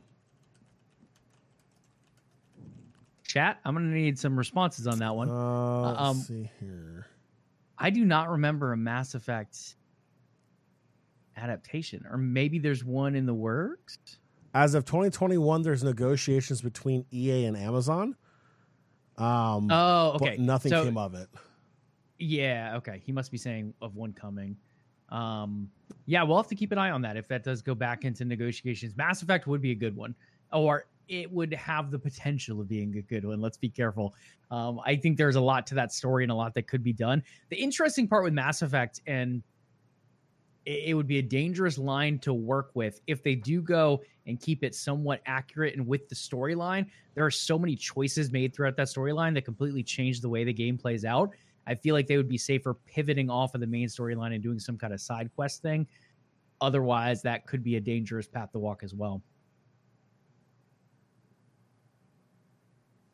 Chat, I'm going to need some responses on that one. Let's see here. I do not remember a Mass Effect adaptation, or maybe there's one in the works. As of 2021, there's negotiations between EA and Amazon. Okay. But nothing came of it. Yeah, okay. He must be saying of one coming. Yeah, we'll have to keep an eye on that if that does go back into negotiations. Mass Effect would be a good one, or it would have the potential of being a good one. Let's be careful. I think there's a lot to that story and a lot that could be done. The interesting part with Mass Effect, and it would be a dangerous line to work with if they do go and keep it somewhat accurate and with the storyline. There are so many choices made throughout that storyline that completely change the way the game plays out. I feel like they would be safer pivoting off of the main storyline and doing some kind of side quest thing. Otherwise, that could be a dangerous path to walk as well.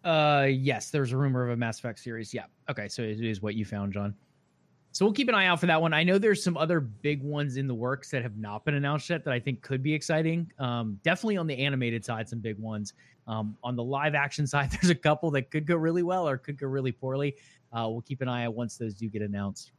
Yes, there's a rumor of a Mass Effect series. Yeah. Okay, so it is what you found, John. So we'll keep an eye out for that one. I know there's some other big ones in the works that have not been announced yet that I think could be exciting. Definitely on the animated side, some big ones. On the live action side, there's a couple that could go really well or could go really poorly. We'll keep an eye out once those do get announced.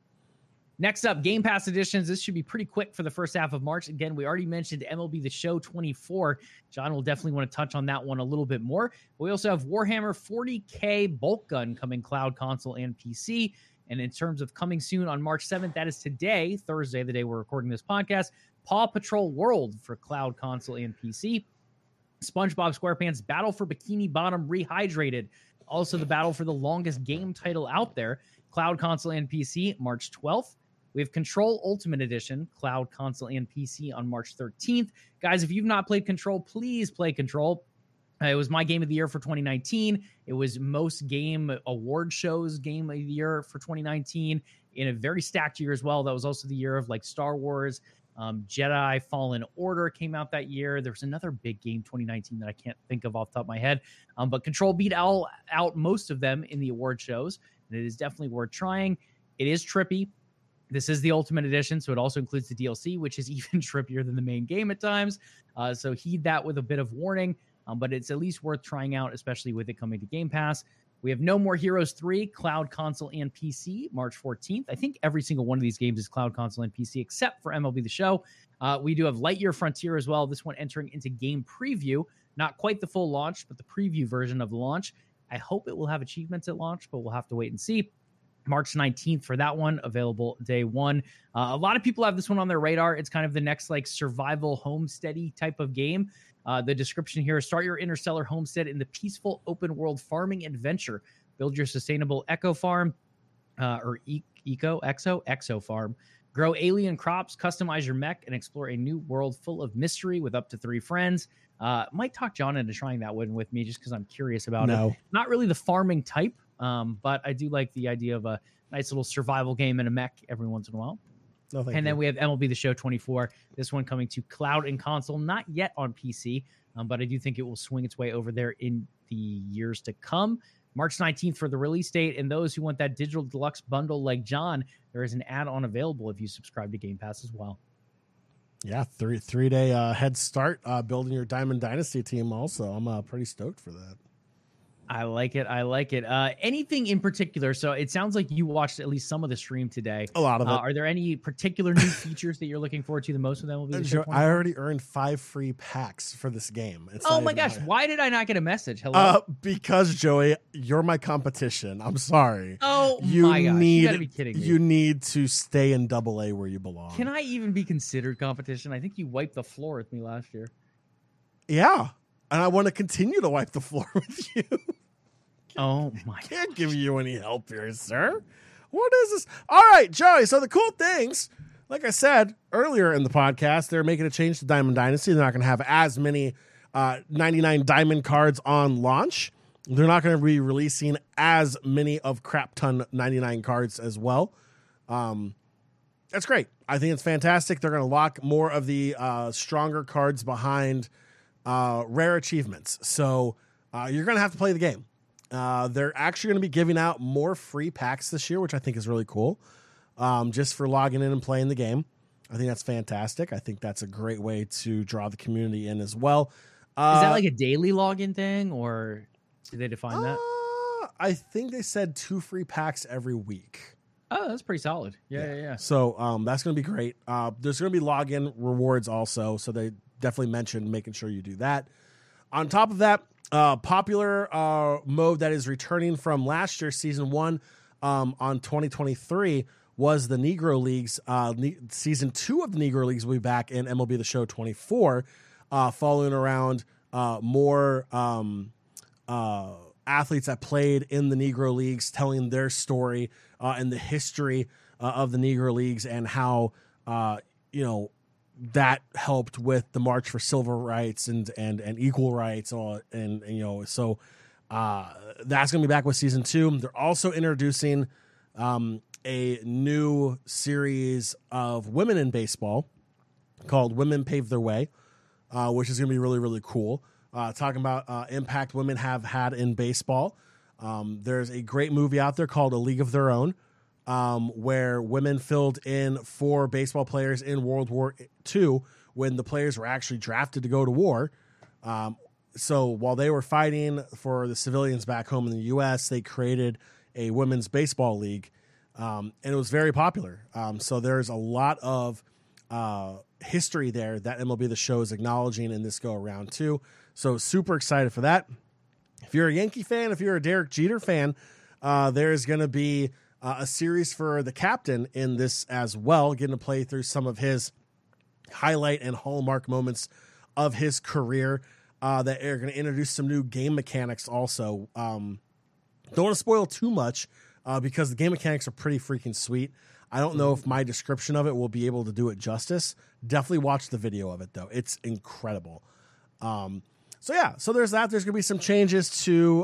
Next up, Game Pass editions. This should be pretty quick for the first half of March. Again, we already mentioned MLB The Show 24. John will definitely want to touch on that one a little bit more. We also have Warhammer 40K Bulk Gun coming cloud, console, and PC. And in terms of coming soon on March 7th, that is today, Thursday, the day we're recording this podcast, Paw Patrol World for cloud, console, and PC. SpongeBob SquarePants Battle for Bikini Bottom Rehydrated. Also the battle for the longest game title out there, cloud, console, and PC, March 12th. We have Control Ultimate Edition, cloud, console, and PC on March 13th. Guys, if you've not played Control, please play Control. It was my game of the year for 2019. It was most game award shows game of the year for 2019 in a very stacked year as well. That was also the year of like Star Wars, Jedi Fallen Order came out that year. There was another big game 2019 that I can't think of off the top of my head. But Control beat out most of them in the award shows. And it is definitely worth trying. It is trippy. This is the Ultimate Edition, so it also includes the DLC, which is even trippier than the main game at times. So heed that with a bit of warning, but it's at least worth trying out, especially with it coming to Game Pass. We have No More Heroes 3, cloud, console, and PC, March 14th. I think every single one of these games is cloud, console, and PC, except for MLB The Show. We do have Lightyear Frontier as well. This one entering into game preview. Not quite the full launch, but the preview version of the launch. I hope it will have achievements at launch, but we'll have to wait and see. March 19th for that one, available day one. A lot of people have this one on their radar. It's kind of the next like survival homesteady type of game. The description here: start your interstellar homestead in the peaceful open world farming adventure. Build your sustainable eco farm exo farm. Grow alien crops, customize your mech, and explore a new world full of mystery with up to 3 friends. Might talk John into trying that one with me just because I'm curious about it. Not really the farming type. But I do like the idea of a nice little survival game in a mech every once in a while. Then we have MLB The Show 24. This one coming to cloud and console, not yet on PC, but I do think it will swing its way over there in the years to come. March 19th for the release date. And those who want that digital deluxe bundle like John, there is an add-on available if you subscribe to Game Pass as well. Yeah, three-day head start building your Diamond Dynasty team also. I'm pretty stoked for that. I like it. Anything in particular? So it sounds like you watched at least some of the stream today. A lot of it. Are there any particular new features that you're looking forward to the most with MLB? I already earned 5 free packs for this game. Oh my gosh. Why did I not get a message? Hello? Because, Joey, you're my competition. I'm sorry. Oh my gosh. You gotta be kidding me. You need to stay in AA where you belong. Can I even be considered competition? I think you wiped the floor with me last year. Yeah. And I want to continue to wipe the floor with you. Oh my! Can't give you any help here, sir. What is this? All right, Joey. So the cool things, like I said earlier in the podcast, they're making a change to Diamond Dynasty. They're not going to have as many 99 Diamond cards on launch. They're not going to be releasing as many of Crap Ton 99 cards as well. That's great. I think it's fantastic. They're going to lock more of the stronger cards behind rare achievements. So you're going to have to play the game. They're actually going to be giving out more free packs this year, which I think is really cool, just for logging in and playing the game. I think that's fantastic. I think that's a great way to draw the community in as well. Is that like a daily login thing, or did they define that? I think they said 2 free packs every week. Oh, that's pretty solid. Yeah. So that's going to be great. There's going to be login rewards also, so they definitely mentioned making sure you do that. On top of that, popular mode that is returning from last year's season 1 on 2023 was the Negro Leagues. Season 2 of the Negro Leagues will be back in MLB The Show 24, following around more athletes that played in the Negro Leagues, telling their story and the history of the Negro Leagues and how that helped with the March for Civil Rights and equal rights, so that's gonna be back with season 2. They're also introducing a new series of women in baseball called Women Pave Their Way, which is gonna be really, really cool. talking about impact women have had in baseball. There's a great movie out there called A League of Their Own, where women filled in for baseball players in World War II when the players were actually drafted to go to war. So while they were fighting for the civilians back home in the U.S., they created a women's baseball league, and it was very popular. So there's a lot of history there that MLB The Show is acknowledging in this go around too. So super excited for that. If you're a Yankee fan, if you're a Derek Jeter fan, there's going to be a series for the captain in this as well, getting to play through some of his highlight and hallmark moments of his career. That are going to introduce some new game mechanics also. Don't want to spoil too much because the game mechanics are pretty freaking sweet. I don't know if my description of it will be able to do it justice. Definitely watch the video of it, though. It's incredible. So there's that. There's going to be some changes to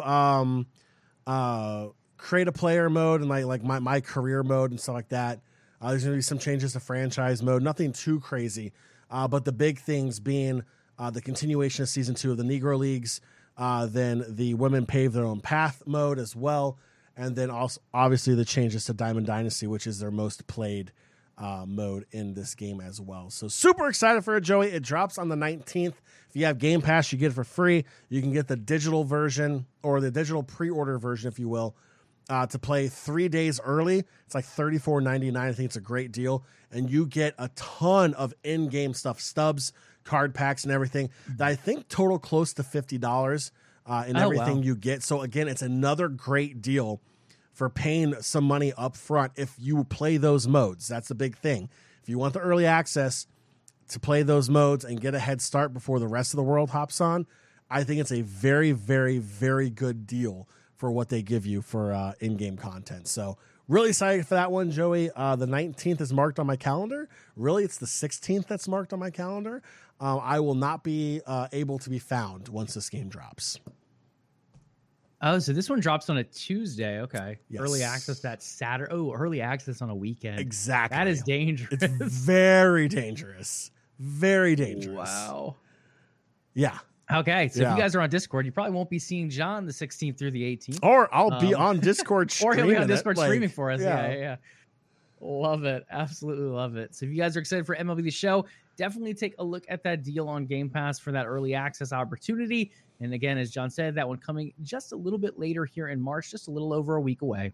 create a player mode and like my career mode and stuff like that. There's going to be some changes to franchise mode. Nothing too crazy. But the big things being the continuation of Season 2 of the Negro Leagues, then the Women Pave Their Own Path mode as well, and then also obviously the changes to Diamond Dynasty, which is their most played mode in this game as well. So super excited for it, Joey. It drops on the 19th. If you have Game Pass, you get it for free. You can get the digital version or the digital pre-order version, if you will, to play 3 days early. It's like $34.99. I think it's a great deal. And you get a ton of in-game stuff, stubs, card packs, and everything that I think total close to $50 in everything you get. So again, it's another great deal for paying some money up front if you play those modes. That's the big thing. If you want the early access to play those modes and get a head start before the rest of the world hops on, I think it's a very, very, very good deal for what they give you for in-game content. So really excited for that one, Joey. The 19th is marked on my calendar. Really, it's the 16th that's marked on my calendar. I will not be able to be found once this game drops. Oh, so this one drops on a Tuesday. Okay. Yes. Early access that Saturday. Oh, early access on a weekend. Exactly. That is dangerous. It's very dangerous. Very dangerous. Wow. Yeah. Okay. So if you guys are on Discord, you probably won't be seeing John the 16th through the 18th. Or I'll be on Discord streaming. Or he'll be on Discord streaming like, for us. Yeah. Love it. Absolutely love it. So if you guys are excited for MLB The Show, definitely take a look at that deal on Game Pass for that early access opportunity. And again, as John said, that one coming just a little bit later here in March, just a little over a week away.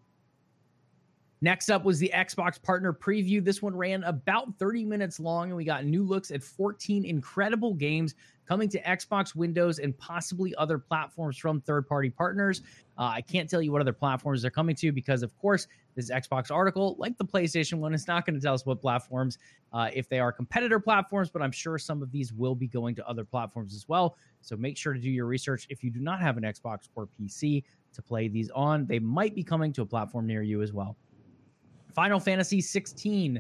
Next up was the Xbox Partner Preview. This one ran about 30 minutes long, and we got new looks at 14 incredible games coming to Xbox, Windows, and possibly other platforms from third-party partners. I can't tell you what other platforms they're coming to because, of course, this Xbox article, like the PlayStation one, it's not going to tell us what platforms, if they are competitor platforms, but I'm sure some of these will be going to other platforms as well. So make sure to do your research if you do not have an Xbox or PC to play these on. They might be coming to a platform near you as well. Final Fantasy 14,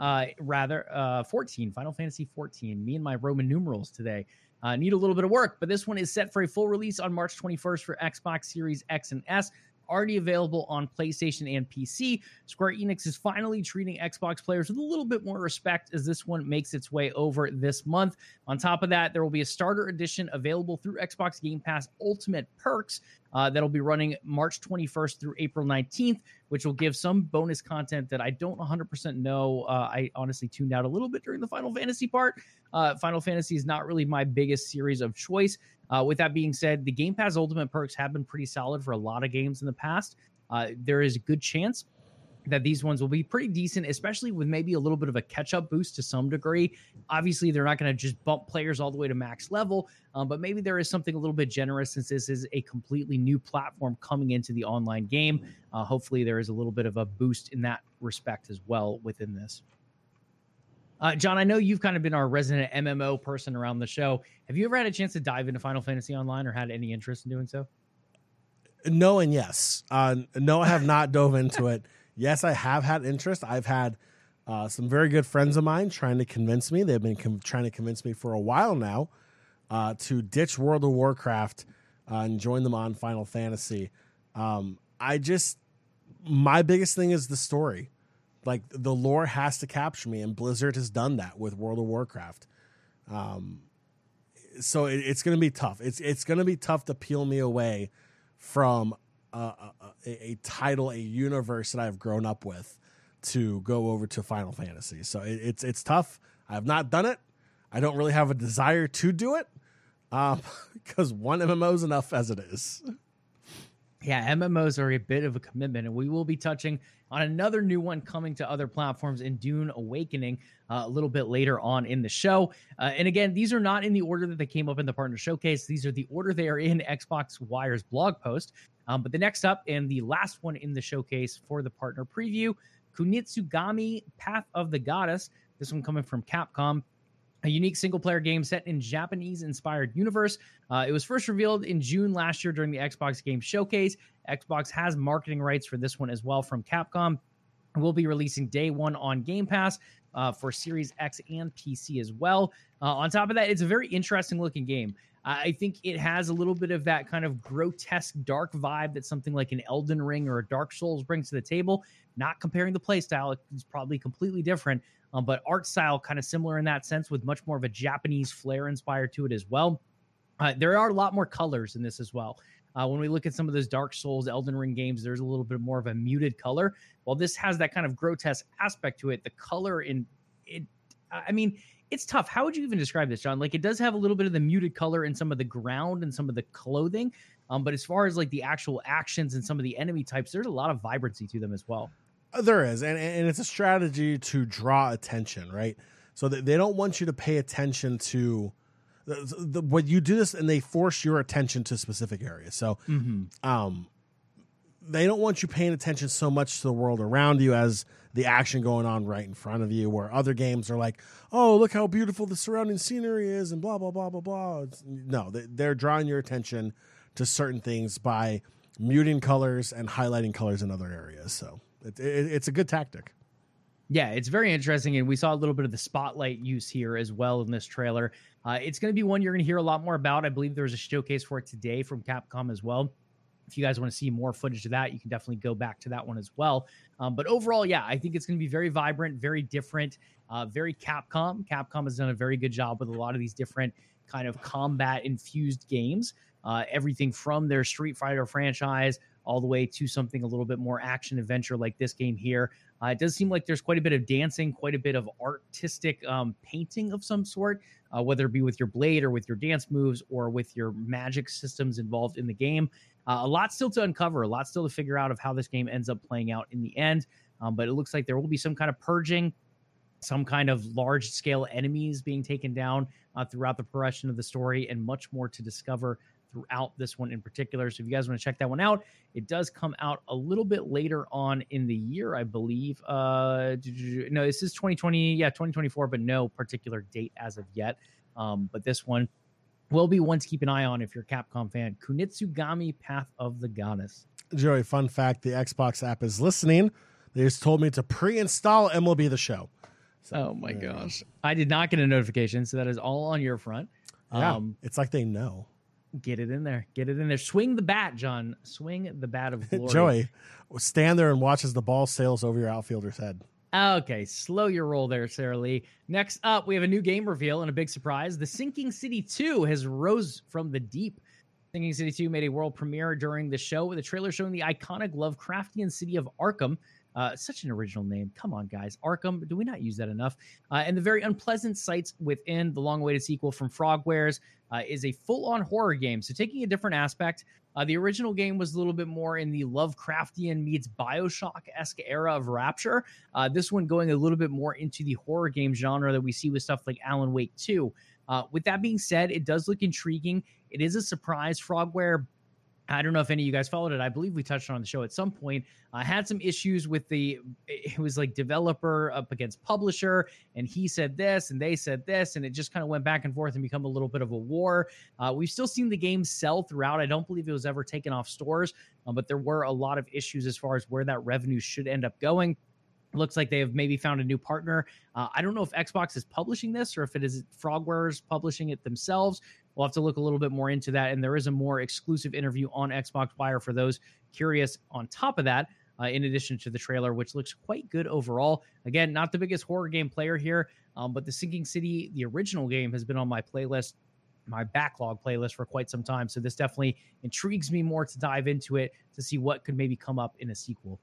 Final Fantasy 14. Me and my Roman numerals today need a little bit of work, but this one is set for a full release on March 21st for Xbox Series X and S. Already available on PlayStation and PC. Square Enix is finally treating Xbox players with a little bit more respect as this one makes its way over this month. On top of that, there will be a starter edition available through Xbox Game Pass Ultimate Perks that'll be running March 21st through April 19th, which will give some bonus content that I don't 100% know. I honestly tuned out a little bit during the Final Fantasy part. Final Fantasy is not really my biggest series of choice. With that being said, the Game Pass Ultimate Perks have been pretty solid for a lot of games in the past. There is a good chance that these ones will be pretty decent, especially with maybe a little bit of a catch-up boost to some degree. Obviously, they're not going to just bump players all the way to max level, but maybe there is something a little bit generous since this is a completely new platform coming into the online game. Hopefully, there is a little bit of a boost in that respect as well within this. John, I know you've kind of been our resident MMO person around the show. Have you ever had a chance to dive into Final Fantasy Online or had any interest in doing so? No and yes. No, I have not dove into it. Yes, I have had interest. I've had some very good friends of mine trying to convince me. They've been trying to convince me for a while now to ditch World of Warcraft and join them on Final Fantasy. My biggest thing is the story. Like, the lore has to capture me, and Blizzard has done that with World of Warcraft. so it's going to be tough. It's going to be tough to peel me away from a title, a universe that I've grown up with, to go over to Final Fantasy. So it's tough. I have not done it. I don't really have a desire to do it because one MMO is enough as it is. Yeah, MMOs are a bit of a commitment, and we will be touching on another new one coming to other platforms in Dune Awakening a little bit later on in the show. And again, these are not in the order that they came up in the partner showcase. These are the order they are in Xbox Wire's blog post. But the next up and the last one in the showcase for the partner preview, Kunitsugami Path of the Goddess. This one coming from Capcom. A unique single-player game set in Japanese-inspired universe. It was first revealed in June last year during the Xbox Game Showcase. Xbox has marketing rights for this one as well from Capcom. We'll be releasing day one on Game Pass for Series X and PC as well. On top of that, it's a very interesting-looking game. I think it has a little bit of that kind of grotesque, dark vibe that something like an Elden Ring or a Dark Souls brings to the table. Not comparing the playstyle, it's probably completely different. But art style kind of similar in that sense, with much more of a Japanese flair inspired to it as well. There are a lot more colors in this as well. When we look at some of those Dark Souls, Elden Ring games, there's a little bit more of a muted color. While this has that kind of grotesque aspect to it, the color in it, I mean, it's tough. How would you even describe this, John? Like, it does have a little bit of the muted color in some of the ground and some of the clothing. But as far as like the actual actions and some of the enemy types, there's a lot of vibrancy to them as well. There is, and it's a strategy to draw attention, right? So they don't want you to pay attention to when you do this, and they force your attention to specific areas. So they don't want you paying attention so much to the world around you as the action going on right in front of you, where other games are like, oh, look how beautiful the surrounding scenery is and blah, blah, blah, blah, blah. No, they're drawing your attention to certain things by muting colors and highlighting colors in other areas. So it's a good tactic. Yeah, it's very interesting, and we saw a little bit of the spotlight use here as well in this trailer. It's going to be one you're going to hear a lot more about. I believe there was a showcase for it today from Capcom as well. If you guys want to see more footage of that, you can definitely go back to that one as well. But overall, yeah, I think it's going to be very vibrant, very different, very Capcom. Capcom has done a very good job with a lot of these different kind of combat-infused games. Everything from their Street Fighter franchise all the way to something a little bit more action-adventure like this game here. It does seem like there's quite a bit of dancing, quite a bit of artistic painting of some sort, whether it be with your blade or with your dance moves or with your magic systems involved in the game. A lot still to uncover, a lot still to figure out of how this game ends up playing out in the end. But it looks like there will be some kind of purging, some kind of large-scale enemies being taken down throughout the progression of the story, and much more to discover throughout this one in particular. So if you guys want to check that one out, it does come out a little bit later on in the year, I believe. No, this is 2020, 2024, but no particular date as of yet. But this one will be one to keep an eye on if you're a Capcom fan. Kunitsugami Path of the Goddess. Joey, fun fact, the Xbox app is listening. They just told me to pre-install MLB The Show. So, oh my gosh. I did not get a notification, so that is all on your front. Yeah, it's like they know. Get it in there. Get it in there. Swing the bat, John. Swing the bat of glory. Joey, stand there and watch as the ball sails over your outfielder's head. Okay, slow your roll there, Sarah Lee. Next up, we have a new game reveal and a big surprise. The Sinking City 2 has rose from the deep. Sinking City 2 made a world premiere during the show with a trailer showing the iconic Lovecraftian city of Arkham. Such an original name. Come on, guys. Arkham, do we not use that enough? And the very unpleasant sights within the long-awaited sequel from Frogwares is a full-on horror game. So taking a different aspect, the original game was a little bit more in the Lovecraftian meets Bioshock-esque era of Rapture. This one going a little bit more into the horror game genre that we see with stuff like Alan Wake 2. With that being said, it does look intriguing. It is a surprise. Frogware, I don't know if any of you guys followed it. I believe we touched on the show at some point. Had some issues with it was like developer up against publisher, and he said this and they said this, and it just kind of went back and forth and become a little bit of a war. We've still seen the game sell throughout. I don't believe it was ever taken off stores, but there were a lot of issues as far as where that revenue should end up going. Looks like they have maybe found a new partner. I don't know if Xbox is publishing this or if it is Frogwares publishing it themselves. We'll have to look a little bit more into that. And there is a more exclusive interview on Xbox Wire for those curious on top of that, in addition to the trailer, which looks quite good overall. Again, not the biggest horror game player here, but the Sinking City, the original game, has been on my playlist my backlog playlist for quite some time. So this definitely intrigues me more to dive into it to see what could maybe come up in a sequel.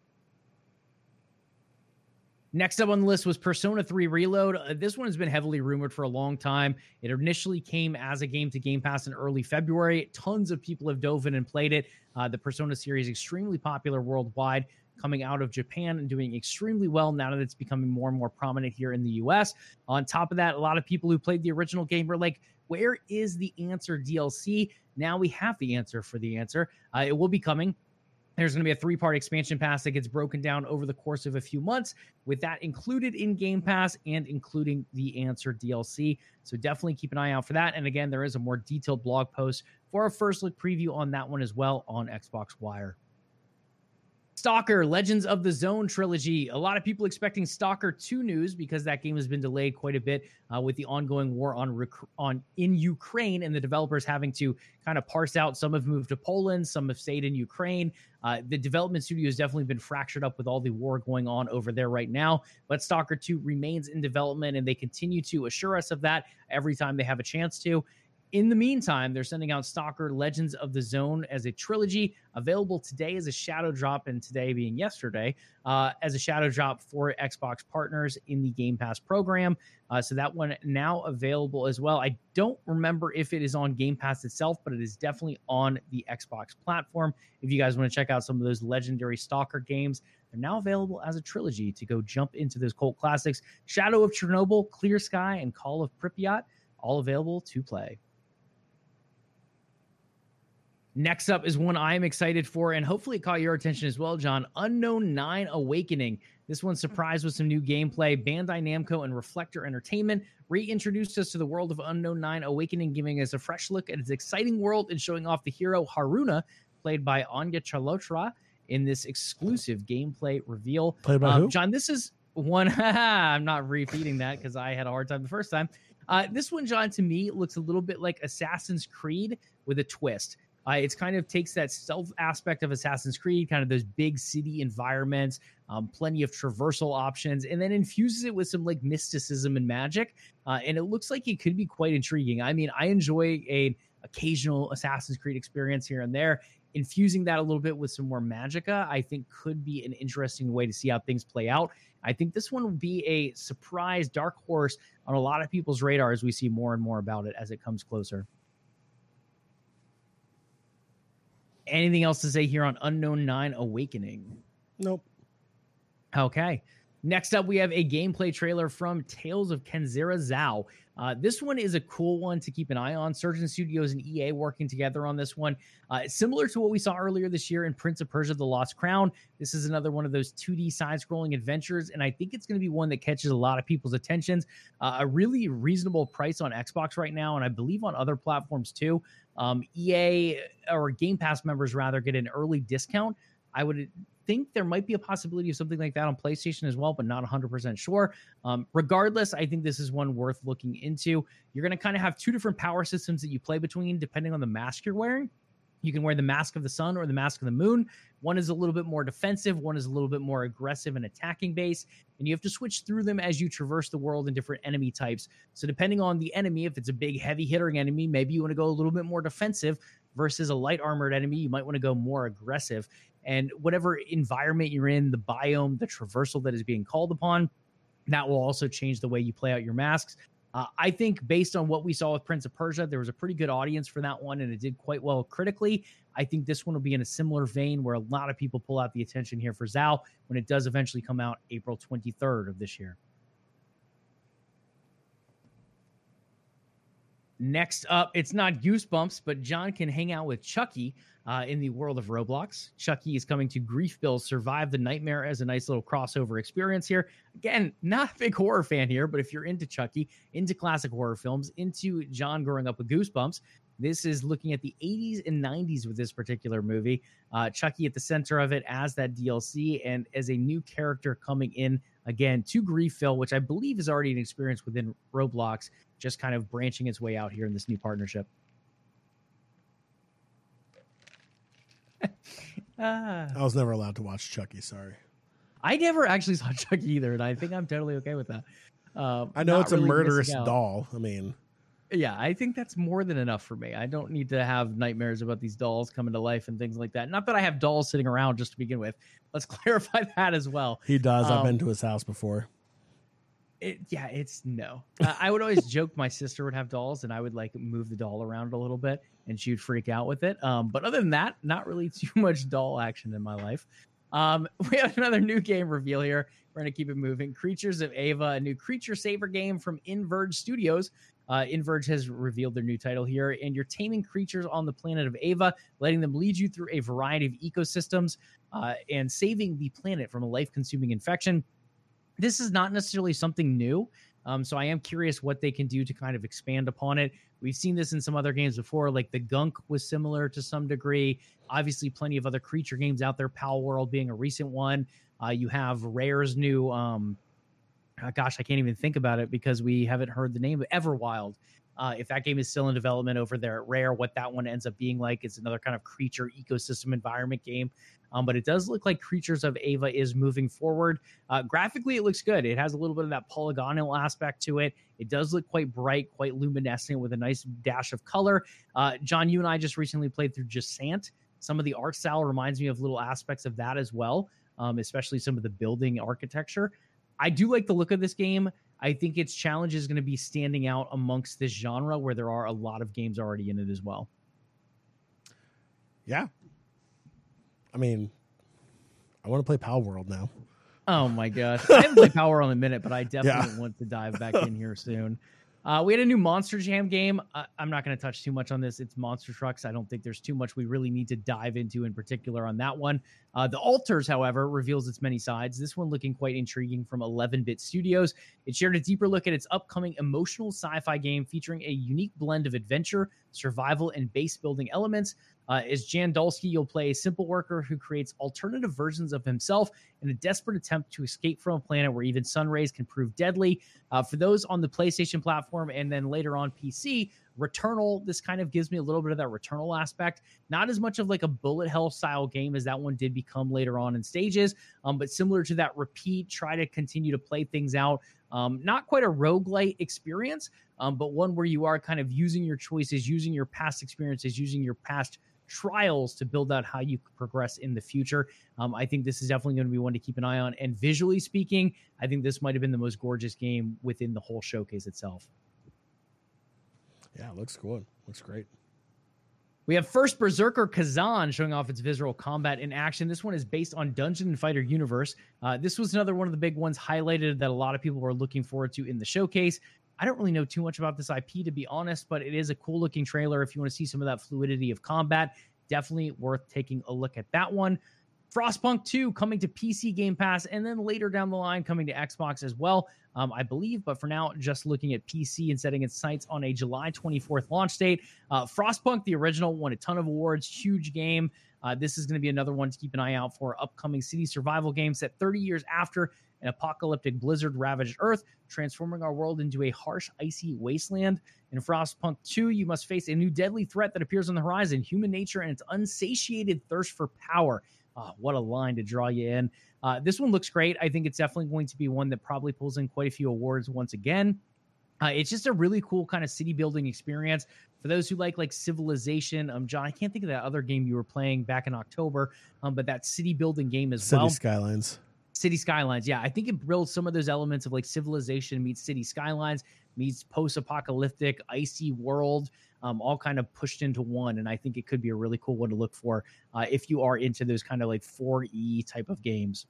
Next up on the list was Persona 3 Reload. This one has been heavily rumored for a long time. It initially came as a game to Game Pass in early February. Tons of people have dove in and played it. The Persona series is extremely popular worldwide, coming out of Japan and doing extremely well now that it's becoming more and more prominent here in the US. On top of that, a lot of people who played the original game were like, where is the Answer DLC? Now we have the answer for the answer. It will be coming. There's going to be a 3-part expansion pass that gets broken down over the course of a few months, with that included in Game Pass and including the Answer DLC. So definitely keep an eye out for that. And again, there is a more detailed blog post for a first look preview on that one as well on Xbox Wire. Stalker Legends of the Zone trilogy. A lot of people expecting Stalker 2 news because that game has been delayed quite a bit with the ongoing war in Ukraine, and the developers having to kind of parse out. Some have moved to Poland, some have stayed in Ukraine. The development studio has definitely been fractured up with all the war going on over there right now. But Stalker 2 remains in development, and they continue to assure us of that every time they have a chance to. In the meantime, they're sending out Stalker Legends of the Zone as a trilogy, available today as a shadow drop, and today being yesterday, as a shadow drop for Xbox partners in the Game Pass program. So that one now available as well. I don't remember if it is on Game Pass itself, but it is definitely on the Xbox platform. If you guys want to check out some of those legendary Stalker games, they're now available as a trilogy to go jump into those cult classics. Shadow of Chernobyl, Clear Sky, and Call of Pripyat, all available to play. Next up is one I'm excited for, and hopefully it caught your attention as well, John. Unknown 9 Awakening. This one surprised with some new gameplay. Bandai Namco and Reflector Entertainment reintroduced us to the world of Unknown 9 Awakening, giving us a fresh look at its exciting world and showing off the hero Haruna, played by Anya Chalotra, in this exclusive gameplay reveal. Played by who? John, this is one... I'm not repeating that because I had a hard time the first time. This one, John, to me, looks a little bit like Assassin's Creed with a twist. It's kind of takes that stealth aspect of Assassin's Creed, kind of those big city environments, plenty of traversal options, and then infuses it with some like mysticism and magic. And it looks like it could be quite intriguing. I mean, I enjoy an occasional Assassin's Creed experience here and there. Infusing that a little bit with some more magicka, I think could be an interesting way to see how things play out. I think this one will be a surprise dark horse on a lot of people's radar as we see more and more about it as it comes closer. Anything else to say here on Unknown 9 Awakening? Nope. Okay. Next up, we have a gameplay trailer from Tales of Kenzera Zao. This one is a cool one to keep an eye on. Surgeon Studios and EA working together on this one. Similar to what we saw earlier this year in Prince of Persia: The Lost Crown, this is another one of those 2D side-scrolling adventures, and I think it's going to be one that catches a lot of people's attentions. A really reasonable price on Xbox right now, and I believe on other platforms too. EA, or Game Pass members rather, get an early discount. I would think there might be a possibility of something like that on PlayStation as well, but not 100% sure. Regardless, I think this is one worth looking into. You're going to kind of have two different power systems that you play between depending on the mask you're wearing. You can wear the Mask of the Sun or the Mask of the Moon. One is a little bit more defensive. One is a little bit more aggressive and attacking base. And you have to switch through them as you traverse the world in different enemy types. So depending on the enemy, if it's a big heavy hittering enemy, maybe you want to go a little bit more defensive versus a light armored enemy. You might want to go more aggressive. And whatever environment you're in, the biome, the traversal that is being called upon, that will also change the way you play out your masks. I think based on what we saw with Prince of Persia, there was a pretty good audience for that one, and it did quite well critically. I think this one will be in a similar vein where a lot of people pull out the attention here for Zao when it does eventually come out April 23rd of this year. Next up, it's not Goosebumps, but John can hang out with Chucky in the world of Roblox. Chucky is coming to Griefville Survive the Nightmare as a nice little crossover experience here. Again, not a big horror fan here, but if you're into Chucky, into classic horror films, into John growing up with Goosebumps, this is looking at the 80s and 90s with this particular movie. Chucky at the center of it as that DLC and as a new character coming in, again, to Griefville, which I believe is already an experience within Roblox, just kind of branching its way out here in this new partnership. I was never allowed to watch Chucky, sorry. I never actually saw Chucky either, and I think I'm totally okay with that. I know it's really a murderous doll. I mean, Yeah, I think that's more than enough for me. I don't need to have nightmares about these dolls coming to life and things like that. Not that I have dolls sitting around just to begin with. Let's clarify that as well. He does. I've been to his house before. It's no. I would always joke my sister would have dolls and I would like move the doll around a little bit and she would freak out with it. But other than that, not really too much doll action in my life. We have another new game reveal here. We're going to keep it moving. Creatures of Ava, a new creature saver game from Inverge Studios. Inverge has revealed their new title here, and you're taming creatures on the planet of Ava, letting them lead you through a variety of ecosystems and saving the planet from a life-consuming infection. This is not necessarily something new, so I am curious what they can do to kind of expand upon it. We've seen this in some other games before, like the Gunk was similar to some degree. Obviously, plenty of other creature games out there, Pal World being a recent one. You have Rare's new, gosh, I can't even think about it because we haven't heard the name of Everwild. If that game is still in development over there at Rare, what that one ends up being like is another kind of creature ecosystem environment game. But it does look like Creatures of Ava is moving forward. Graphically, it looks good. It has a little bit of that polygonal aspect to it. It does look quite bright, quite luminescent with a nice dash of color. John, you and I just recently played through Jusant. Some of the art style reminds me of little aspects of that as well, especially some of the building architecture. I do like the look of this game. I think its challenge is going to be standing out amongst this genre where there are a lot of games already in it as well. Yeah. I mean, I want to play Pal World now. Oh my gosh. I haven't played Pal World in a minute, but I definitely want to dive back in here soon. We had a new Monster Jam game. I'm not going to touch too much on this. It's Monster Trucks. I don't think there's too much we really need to dive into in particular on that one. The Alters, however, reveals its many sides. This one looking quite intriguing from 11-Bit Studios. It shared a deeper look at its upcoming emotional sci-fi game featuring a unique blend of adventure, survival, and base building elements. As Jan Dulski, you'll play a simple worker who creates alternative versions of himself in a desperate attempt to escape from a planet where even sun rays can prove deadly. For those on the PlayStation platform and then later on PC, Returnal, this kind of gives me a little bit of that Returnal aspect. Not as much of like a bullet hell style game as that one did become later on in stages, but similar to that repeat, try to continue to play things out. Not quite a roguelite experience, but one where you are kind of using your choices, using your past experiences, using your past trials to build out how you progress in the future. I think this is definitely going to be one to keep an eye on. And visually speaking, I think this might have been the most gorgeous game within the whole showcase itself. Yeah, it looks good. Looks great. We have first Berserker Kazan showing off its visceral combat in action. This one is based on Dungeon & Fighter Universe. This was another one of the big ones highlighted that a lot of people were looking forward to in the showcase. I don't really know too much about this IP, to be honest, but it is a cool-looking trailer. If you want to see some of that fluidity of combat, definitely worth taking a look at that one. Frostpunk 2 coming to PC Game Pass, and then later down the line coming to Xbox as well, I believe. But for now, just looking at PC and setting its sights on a July 24th launch date. Frostpunk, the original, won a ton of awards. Huge game. This is going to be another one to keep an eye out for. Upcoming city survival game set 30 years after an apocalyptic blizzard ravaged Earth, transforming our world into a harsh, icy wasteland. In Frostpunk 2, you must face a new deadly threat that appears on the horizon, human nature and its unsatiated thirst for power. What a line to draw you in. This one looks great. I think it's definitely going to be one that probably pulls in quite a few awards once again. It's just a really cool kind of city building experience. For those who like Civilization, John, I can't think of that other game you were playing back in October, but that city building game as well. City Skylines, yeah. I think it builds some of those elements of like Civilization meets City Skylines, meets post-apocalyptic, icy world, all kind of pushed into one. And I think it could be a really cool one to look for if you are into those kind of like 4E type of games.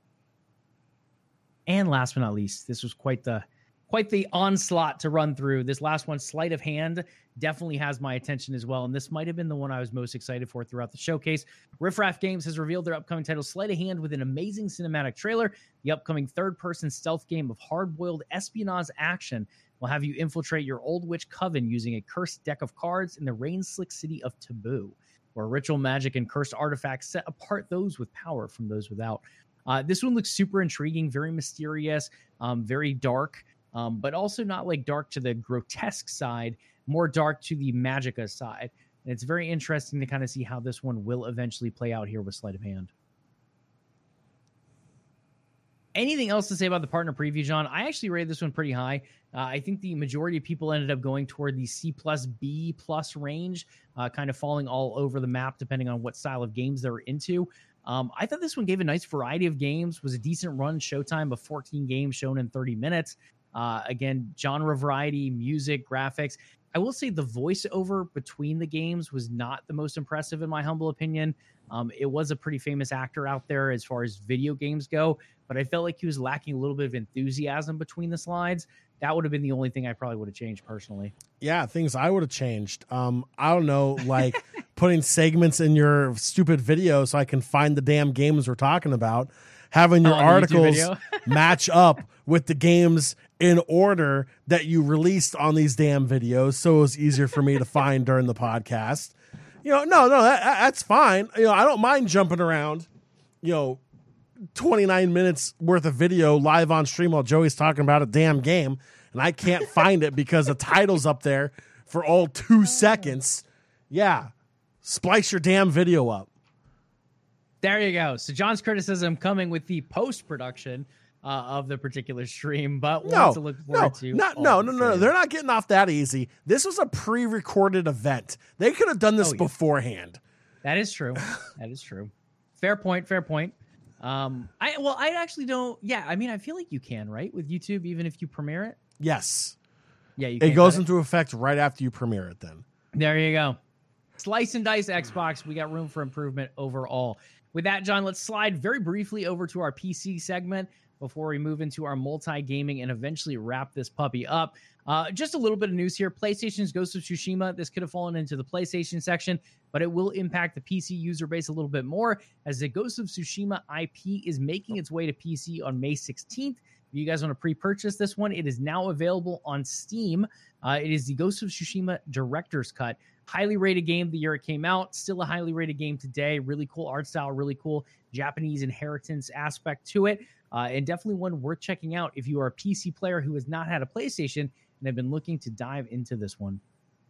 And last but not least, this was quite the onslaught to run through. This last one, Sleight of Hand, definitely has my attention as well. And this might have been the one I was most excited for throughout the showcase. Riff Raff Games has revealed their upcoming title, Sleight of Hand, with an amazing cinematic trailer. The upcoming third-person stealth game of hard-boiled espionage action will have you infiltrate your old witch coven using a cursed deck of cards in the rain-slick city of Taboo, where ritual magic and cursed artifacts set apart those with power from those without. This one looks super intriguing, very mysterious, very dark. But also not like dark to the grotesque side, more dark to the Magica side. And it's very interesting to kind of see how this one will eventually play out here with Sleight of Hand. Anything else to say about the partner preview, John? I actually rated this one pretty high. I think the majority of people ended up going toward the C plus B plus range, kind of falling all over the map depending on what style of games they're into. I thought this one gave a nice variety of games, was a decent run showtime of 14 games shown in 30 minutes. Again, genre variety, music, graphics. I will say the voiceover between the games was not the most impressive in my humble opinion. It was a pretty famous actor out there as far as video games go, but I felt like he was lacking a little bit of enthusiasm between the slides. That would have been the only thing I probably would have changed personally. Yeah, things I would have changed. I don't know, like putting segments in your stupid video so I can find the damn games we're talking about. Having your articles match up with the games in order that you released on these damn videos, so it was easier for me to find during the podcast. That's fine. I don't mind jumping around, 29 minutes worth of video live on stream while Joey's talking about a damn game, and I can't find it because the title's up there for all 2 seconds. Yeah, splice your damn video up. There you go. So John's criticism coming with the post-production of the particular stream, but to look forward to. No. They're not getting off that easy. This was a pre-recorded event. They could have done this beforehand. That is true. Fair point. I actually don't. Yeah, I mean, I feel like you can, right, with YouTube, even if you premiere it. Yes. Yeah, it goes into effect right after you premiere it. Then there you go. Slice and dice Xbox. We got room for improvement overall. With that, John, let's slide very briefly over to our PC segment before we move into our multi-gaming and eventually wrap this puppy up. Just a little bit of news here. PlayStation's Ghost of Tsushima. This could have fallen into the PlayStation section, but it will impact the PC user base a little bit more as the Ghost of Tsushima IP is making its way to PC on May 16th. If you guys want to pre-purchase this one, it is now available on Steam. It is the Ghost of Tsushima Director's Cut. Highly rated game the year it came out. Still a highly rated game today. Really cool art style, really cool Japanese inheritance aspect to it. And definitely one worth checking out if you are a PC player who has not had a PlayStation and have been looking to dive into this one.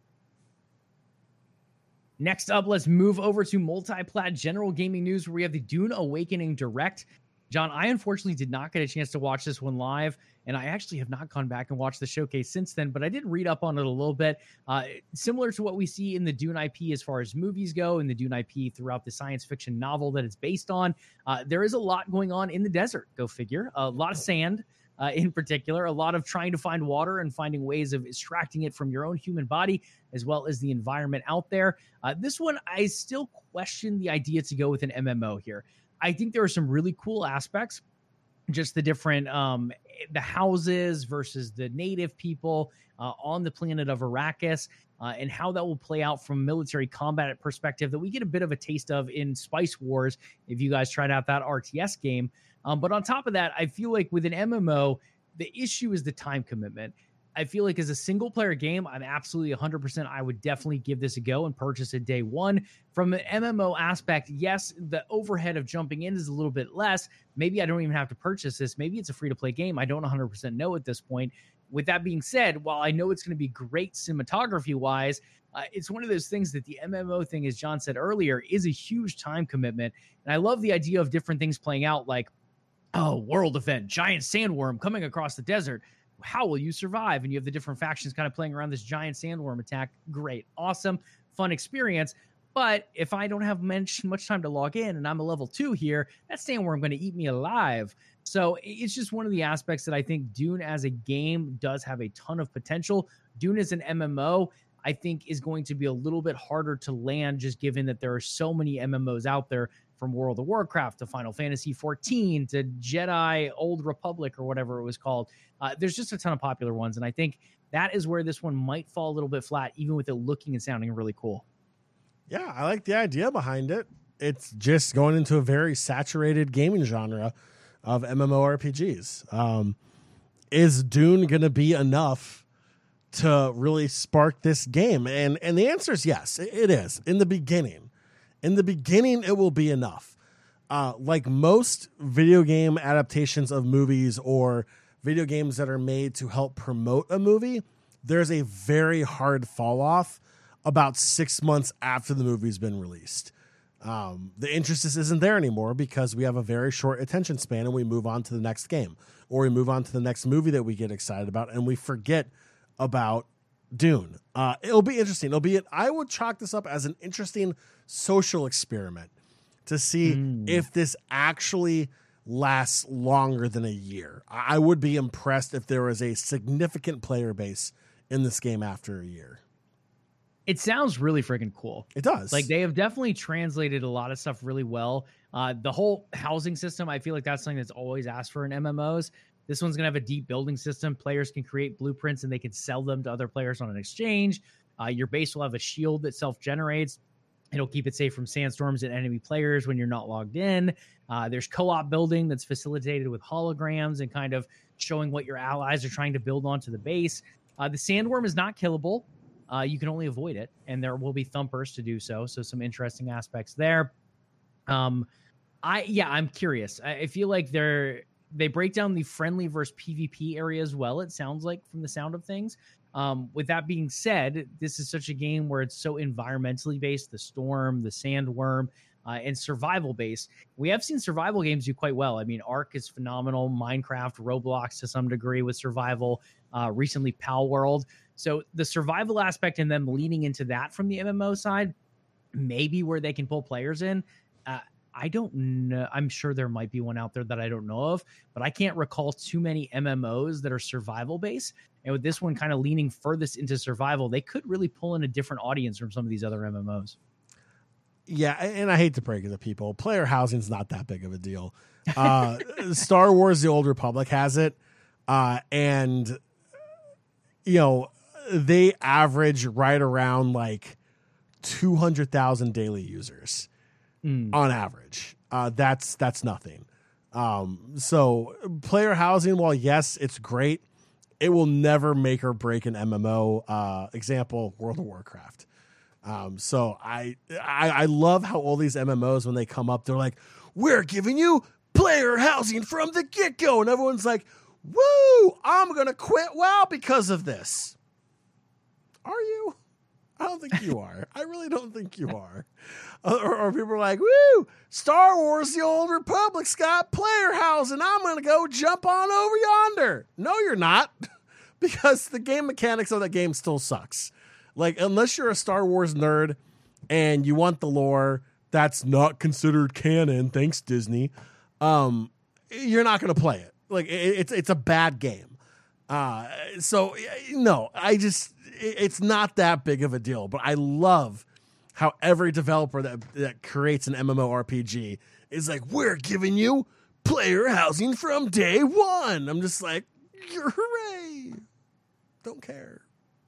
Next up, let's move over to multi-plat general gaming news where we have the Dune Awakening Direct. John, I unfortunately did not get a chance to watch this one live, and I actually have not gone back and watched the showcase since then, but I did read up on it a little bit. Similar to what we see in the Dune IP as far as movies go, and the Dune IP throughout the science fiction novel that it's based on, there is a lot going on in the desert, go figure. A lot of sand in particular, a lot of trying to find water and finding ways of extracting it from your own human body, as well as the environment out there. This one, I still question the idea to go with an MMO here. I think there are some really cool aspects, just the different the houses versus the native people on the planet of Arrakis, and how that will play out from a military combat perspective that we get a bit of a taste of in Spice Wars if you guys tried out that RTS game. But on top of that, I feel like with an MMO, the issue is the time commitment. I feel like as a single player game, I'm absolutely 100%. I would definitely give this a go and purchase it day one. From an MMO aspect, yes, the overhead of jumping in is a little bit less. Maybe I don't even have to purchase this. Maybe it's a free to play game. I don't 100% know at this point. With that being said, while I know it's going to be great cinematography wise, it's one of those things that the MMO thing, as John said earlier, is a huge time commitment. And I love the idea of different things playing out like, world event, giant sandworm coming across the desert. How will you survive? And you have the different factions kind of playing around this giant sandworm attack. Great, awesome, fun experience. But if I don't have much time to log in and I'm a level 2 here, that sandworm going to eat me alive. So it's just one of the aspects that I think Dune as a game does have a ton of potential. Dune as an MMO, I think, is going to be a little bit harder to land, just given that there are so many MMOs out there, from World of Warcraft to Final Fantasy 14 to Jedi Old Republic or whatever it was called. There's just a ton of popular ones, and I think that is where this one might fall a little bit flat, even with it looking and sounding really cool. Yeah, I like the idea behind it. It's just going into a very saturated gaming genre of MMORPGs. Is Dune going to be enough to really spark this game? And the answer is yes, it is. In the beginning, it will be enough. Like most video game adaptations of movies or video games that are made to help promote a movie, there's a very hard fall off about 6 months after the movie's been released. The interest just isn't there anymore because we have a very short attention span and we move on to the next game or we move on to the next movie that we get excited about and we forget about Dune. It'll be interesting. I would chalk this up as an interesting social experiment to see if this actually lasts longer than a year. I would be impressed if there was a significant player base in this game after a year. It sounds really freaking cool. It does. Like, they have definitely translated a lot of stuff really well. The whole housing system, I feel like that's something that's always asked for in MMOs. This one's going to have a deep building system. Players can create blueprints and they can sell them to other players on an exchange. Your base will have a shield that self-generates. It'll keep it safe from sandstorms and enemy players when you're not logged in. There's co-op building that's facilitated with holograms and kind of showing what your allies are trying to build onto the base. The sandworm is not killable. You can only avoid it, and there will be thumpers to do so. So some interesting aspects there. I'm curious. I feel like they break down the friendly versus PvP area as well. It sounds like from the sound of things. With that being said, this is such a game where it's so environmentally based, the storm, the sandworm, and survival based. We have seen survival games do quite well. I mean, Ark is phenomenal. Minecraft, Roblox to some degree with survival. Recently, Pal World. So the survival aspect and them leaning into that from the MMO side, maybe where they can pull players in. I don't know. I'm sure there might be one out there that I don't know of, but I can't recall too many MMOs that are survival based. And with this one kind of leaning furthest into survival, they could really pull in a different audience from some of these other MMOs. Yeah, and I hate to break it to people. Player housing's not that big of a deal. Star Wars: The Old Republic has it, and they average right around like 200,000 daily users on average. That's nothing. So player housing, while yes, it's great, it will never make or break an MMO. Example, World of Warcraft. So I love how all these MMOs, when they come up, they're like, we're giving you player housing from the get-go. And everyone's like, woo, I'm going to quit WoW because of this. Are you? I don't think you are. I really don't think you are. Or people are like, woo, Star Wars: The Old Republic's got player housing. I'm going to go jump on over yonder. No, you're not. Because the game mechanics of that game still sucks. Like, unless you're a Star Wars nerd and you want the lore that's not considered canon, thanks Disney, you're not going to play it. Like, it's a bad game. So no, it's not that big of a deal, but I love how every developer that creates an MMORPG is like, we're giving you player housing from day one. I'm just like, hooray. Don't care.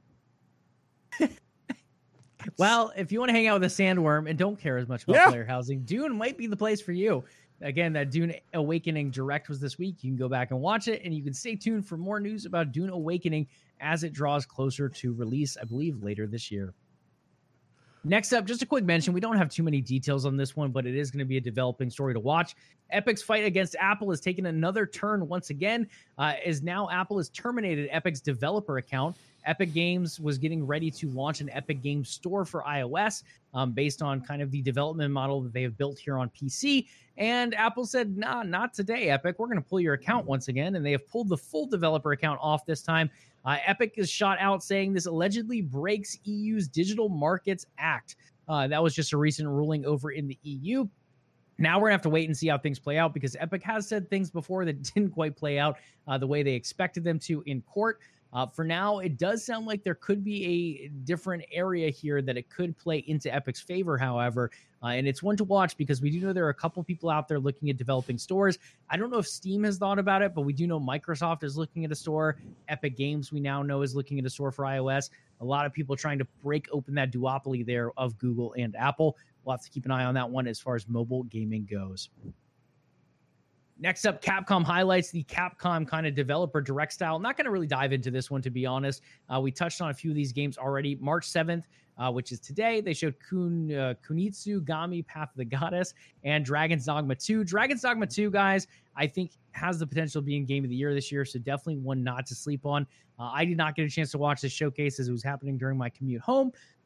Well, if you want to hang out with a sandworm and don't care as much about player housing, Dune might be the place for you. Again, that Dune Awakening Direct was this week. You can go back and watch it, and you can stay tuned for more news about Dune Awakening as it draws closer to release, I believe, later this year. Next up, just a quick mention. We don't have too many details on this one, but it is going to be a developing story to watch. Epic's fight against Apple has taken another turn once again, as now Apple has terminated Epic's developer account. Epic Games was getting ready to launch an Epic Games Store for iOS based on kind of the development model that they have built here on PC. And Apple said, nah, not today, Epic. We're going to pull your account once again. And they have pulled the full developer account off this time. Epic is shot out saying this allegedly breaks EU's Digital Markets Act. That was just a recent ruling over in the EU. Now we're going to have to wait and see how things play out because Epic has said things before that didn't quite play out the way they expected them to in court. For now, it does sound like there could be a different area here that it could play into Epic's favor, however. And it's one to watch because we do know there are a couple people out there looking at developing stores. I don't know if Steam has thought about it, but we do know Microsoft is looking at a store. Epic Games, we now know, is looking at a store for iOS. A lot of people trying to break open that duopoly there of Google and Apple. We'll have to keep an eye on that one as far as mobile gaming goes. Next up, Capcom highlights the Capcom kind of developer direct style. I'm not going to really dive into this one, to be honest. We touched on a few of these games already. March 7th, which is today, they showed Kunitsu Gami Path of the Goddess and Dragon's Dogma 2. Dragon's Dogma 2, guys, I think has the potential of being Game of the Year this year, so definitely one not to sleep on. I did not get a chance to watch this showcase as it was happening during my commute home,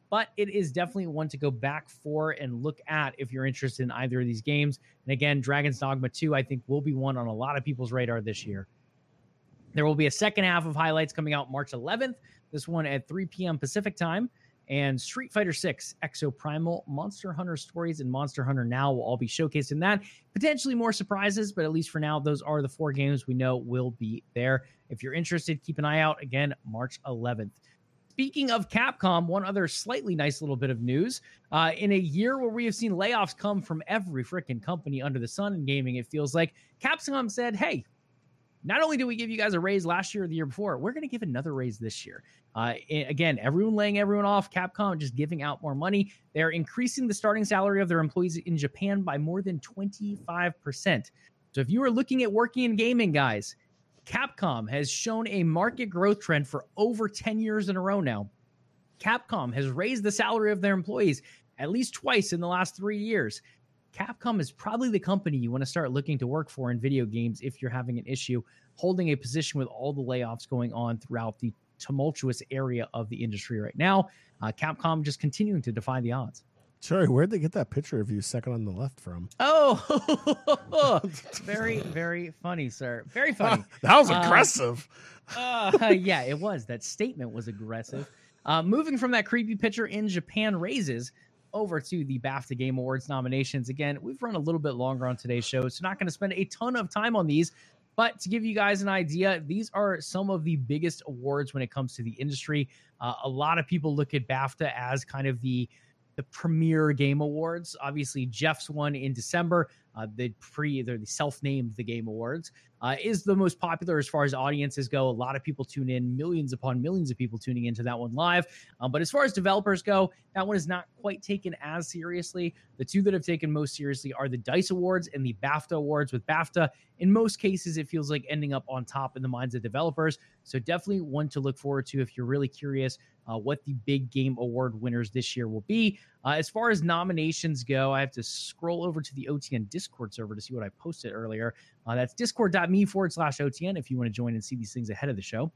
but it is definitely one to go back for and look at if you're interested in either of these games. And again, Dragon's Dogma 2, I think, will be one on a lot of people's radar this year. There will be a second half of highlights coming out March 11th, this one at 3 p.m. Pacific time. And Street Fighter 6, Exoprimal, Monster Hunter Stories, and Monster Hunter Now will all be showcased in that. Potentially more surprises, but at least for now, those are the 4 games we know will be there. If you're interested, keep an eye out. Again, March 11th. Speaking of Capcom, one other slightly nice little bit of news. In a year where we have seen layoffs come from every freaking company under the sun in gaming, it feels like Capcom said, hey, not only did we give you guys a raise last year or the year before, we're going to give another raise this year. Again, everyone laying everyone off, Capcom just giving out more money. They're increasing the starting salary of their employees in Japan by more than 25%. So if you are looking at working in gaming, guys, Capcom has shown a market growth trend for over 10 years in a row now. Capcom has raised the salary of their employees at least twice in the last 3 years. Capcom is probably the company you want to start looking to work for in video games if you're having an issue holding a position with all the layoffs going on throughout the tumultuous area of the industry right now. Capcom just continuing to defy the odds. Sorry, where'd they get that picture of you second on the left from? Oh, very, very funny, sir. Very funny. That was aggressive. Yeah, it was. That statement was aggressive. Moving from that creepy picture in Japan raises over to the BAFTA Game Awards nominations. Again, we've run a little bit longer on today's show, so not going to spend a ton of time on these. But to give you guys an idea, these are some of the biggest awards when it comes to the industry. A lot of people look at BAFTA as kind of the premier game awards. Obviously, Jeff's one in December. They're the self-named the Game Awards, is the most popular as far as audiences go. A lot of people tune in, millions upon millions of people tuning into that one live. But as far as developers go, that one is not quite taken as seriously. The two that have taken most seriously are the DICE Awards and the BAFTA Awards. With BAFTA, in most cases, it feels like ending up on top in the minds of developers. So definitely one to look forward to if you're really curious what the big game award winners this year will be. As far as nominations go, I have to scroll over to the OTN Discord server to see what I posted earlier. That's discord.me/OTN if you want to join and see these things ahead of the show.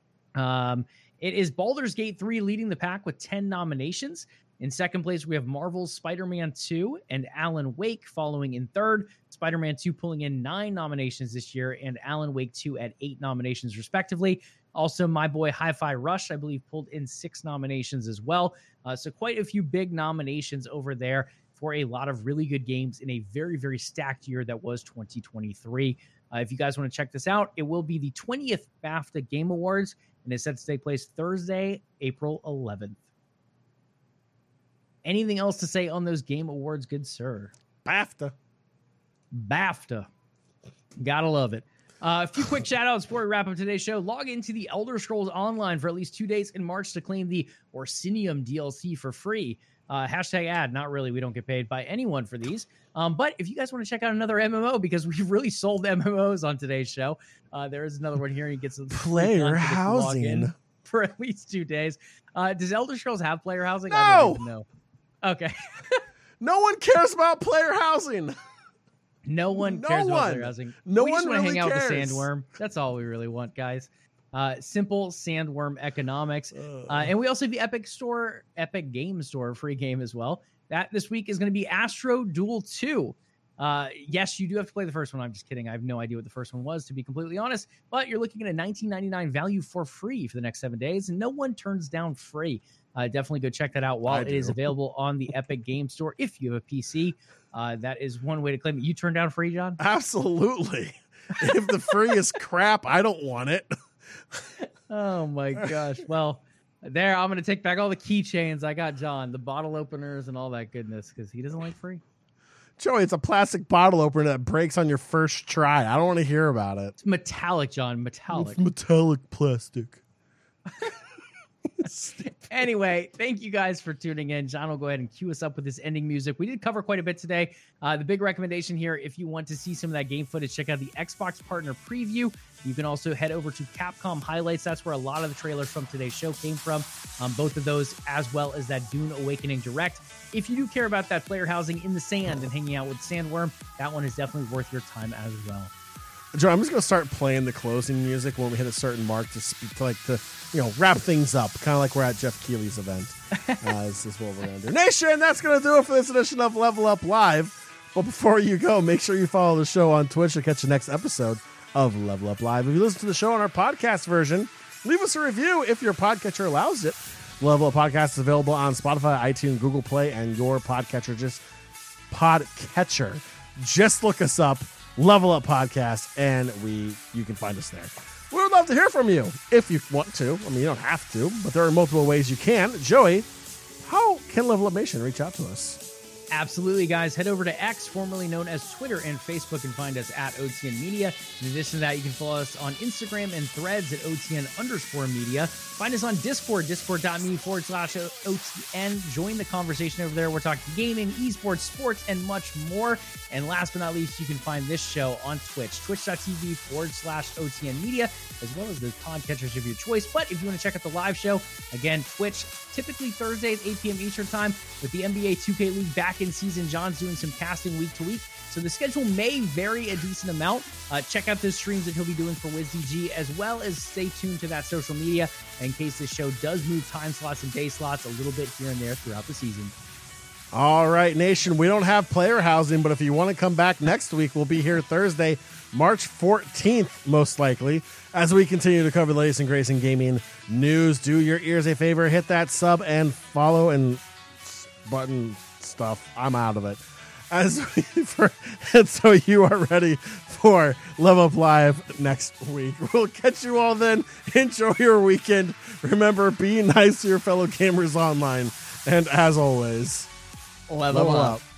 It is Baldur's Gate 3 leading the pack with 10 nominations. In second place, we have Marvel's Spider-Man 2 and Alan Wake following in third. Spider-Man 2 pulling in 9 nominations this year, and Alan Wake 2 at 8 nominations respectively. Also, my boy Hi-Fi Rush, I believe, pulled in 6 nominations as well. So quite a few big nominations over there for a lot of really good games in a very, very stacked year that was 2023. If you guys want to check this out, it will be the 20th BAFTA Game Awards, and it's set to take place Thursday, April 11th. Anything else to say on those Game Awards, good sir? BAFTA. Gotta love it. A few quick shout outs before we wrap up today's show. Log into the Elder Scrolls Online for at least 2 days in March to claim the Orsinium DLC for free. Hashtag ad, not really. We don't get paid by anyone for these. But if you guys want to check out another MMO, because we've really sold MMOs on today's show, there is another one here. You get some player housing for at least 2 days. Does Elder Scrolls have player housing? No. I don't even know. Okay. No one cares about player housing. No one cares about player housing. No we one just want to really hang out cares. with the sandworm. That's all we really want, guys. Simple sandworm economics. And we also have the Epic Game Store, free game as well. That this week is going to be Astro Duel 2. Yes, you do have to play the first one. I'm just kidding. I have no idea what the first one was, to be completely honest. But you're looking at a $19.99 value for free for the next 7 days, and no one turns down free. Definitely go check that out while it is available on the Epic Game Store. If you have a PC, that is one way to claim it. You turn down free, John? Absolutely. If the free is crap, I don't want it. Oh my gosh. Well, there, I'm going to take back all the keychains. I got John, the bottle openers and all that goodness, because he doesn't like free. Joey, it's a plastic bottle opener that breaks on your first try. I don't want to hear about it. It's metallic, John. Metallic. It's metallic plastic. Anyway, thank you guys for tuning in. John will go ahead and cue us up with this ending music. We did cover quite a bit today. The big recommendation here, if you want to see some of that game footage, check out the Xbox Partner Preview. You can also head over to Capcom Highlights. That's where a lot of the trailers from today's show came from. Both of those, as well as that Dune Awakening Direct. If you do care about that player housing in the sand and hanging out with Sandworm, that one is definitely worth your time as well. Joe, I'm just gonna start playing the closing music when we hit a certain mark to wrap things up, kind of like we're at Jeff Keighley's event. This is what we're gonna do. Nation, that's gonna do it for this edition of Level Up Live. But before you go, make sure you follow the show on Twitch to catch the next episode of Level Up Live. If you listen to the show on our podcast version, leave us a review if your podcatcher allows it. Level Up Podcast is available on Spotify, iTunes, Google Play, and your podcatcher. Just look us up, Level Up Podcast, and you can find us there. We would love to hear from you if you want to. I mean, you don't have to, but there are multiple ways you can. Joey, how can Level Up Nation reach out to us? Absolutely, guys. Head over to X, formerly known as Twitter and Facebook, and find us at OTN Media. In addition to that, you can follow us on Instagram and Threads at OTN_media. Find us on Discord, discord.me/OTN. Join the conversation over there. We're talking gaming, esports, sports, and much more. And last but not least, you can find this show on Twitch, twitch.tv/OTN Media, as well as the podcatchers of your choice. But if you want to check out the live show, again, Twitch, typically Thursdays, 8 p.m. Eastern time, with the NBA 2K League back in season. John's doing some casting week to week, so the schedule may vary a decent amount. Check out those streams that he'll be doing for WizDG, as well as stay tuned to that social media in case this show does move time slots and day slots a little bit here and there throughout the season. All right, Nation, we don't have player housing, but if you want to come back next week, we'll be here Thursday, March 14th, most likely, as we continue to cover the latest and greatest in gaming news. Do your ears a favor, hit that sub and follow and button stuff. I'm out of it. And so you are ready for Level Up Live next week. We'll catch you all then. Enjoy your weekend. Remember, be nice to your fellow gamers online. And as always, Level up.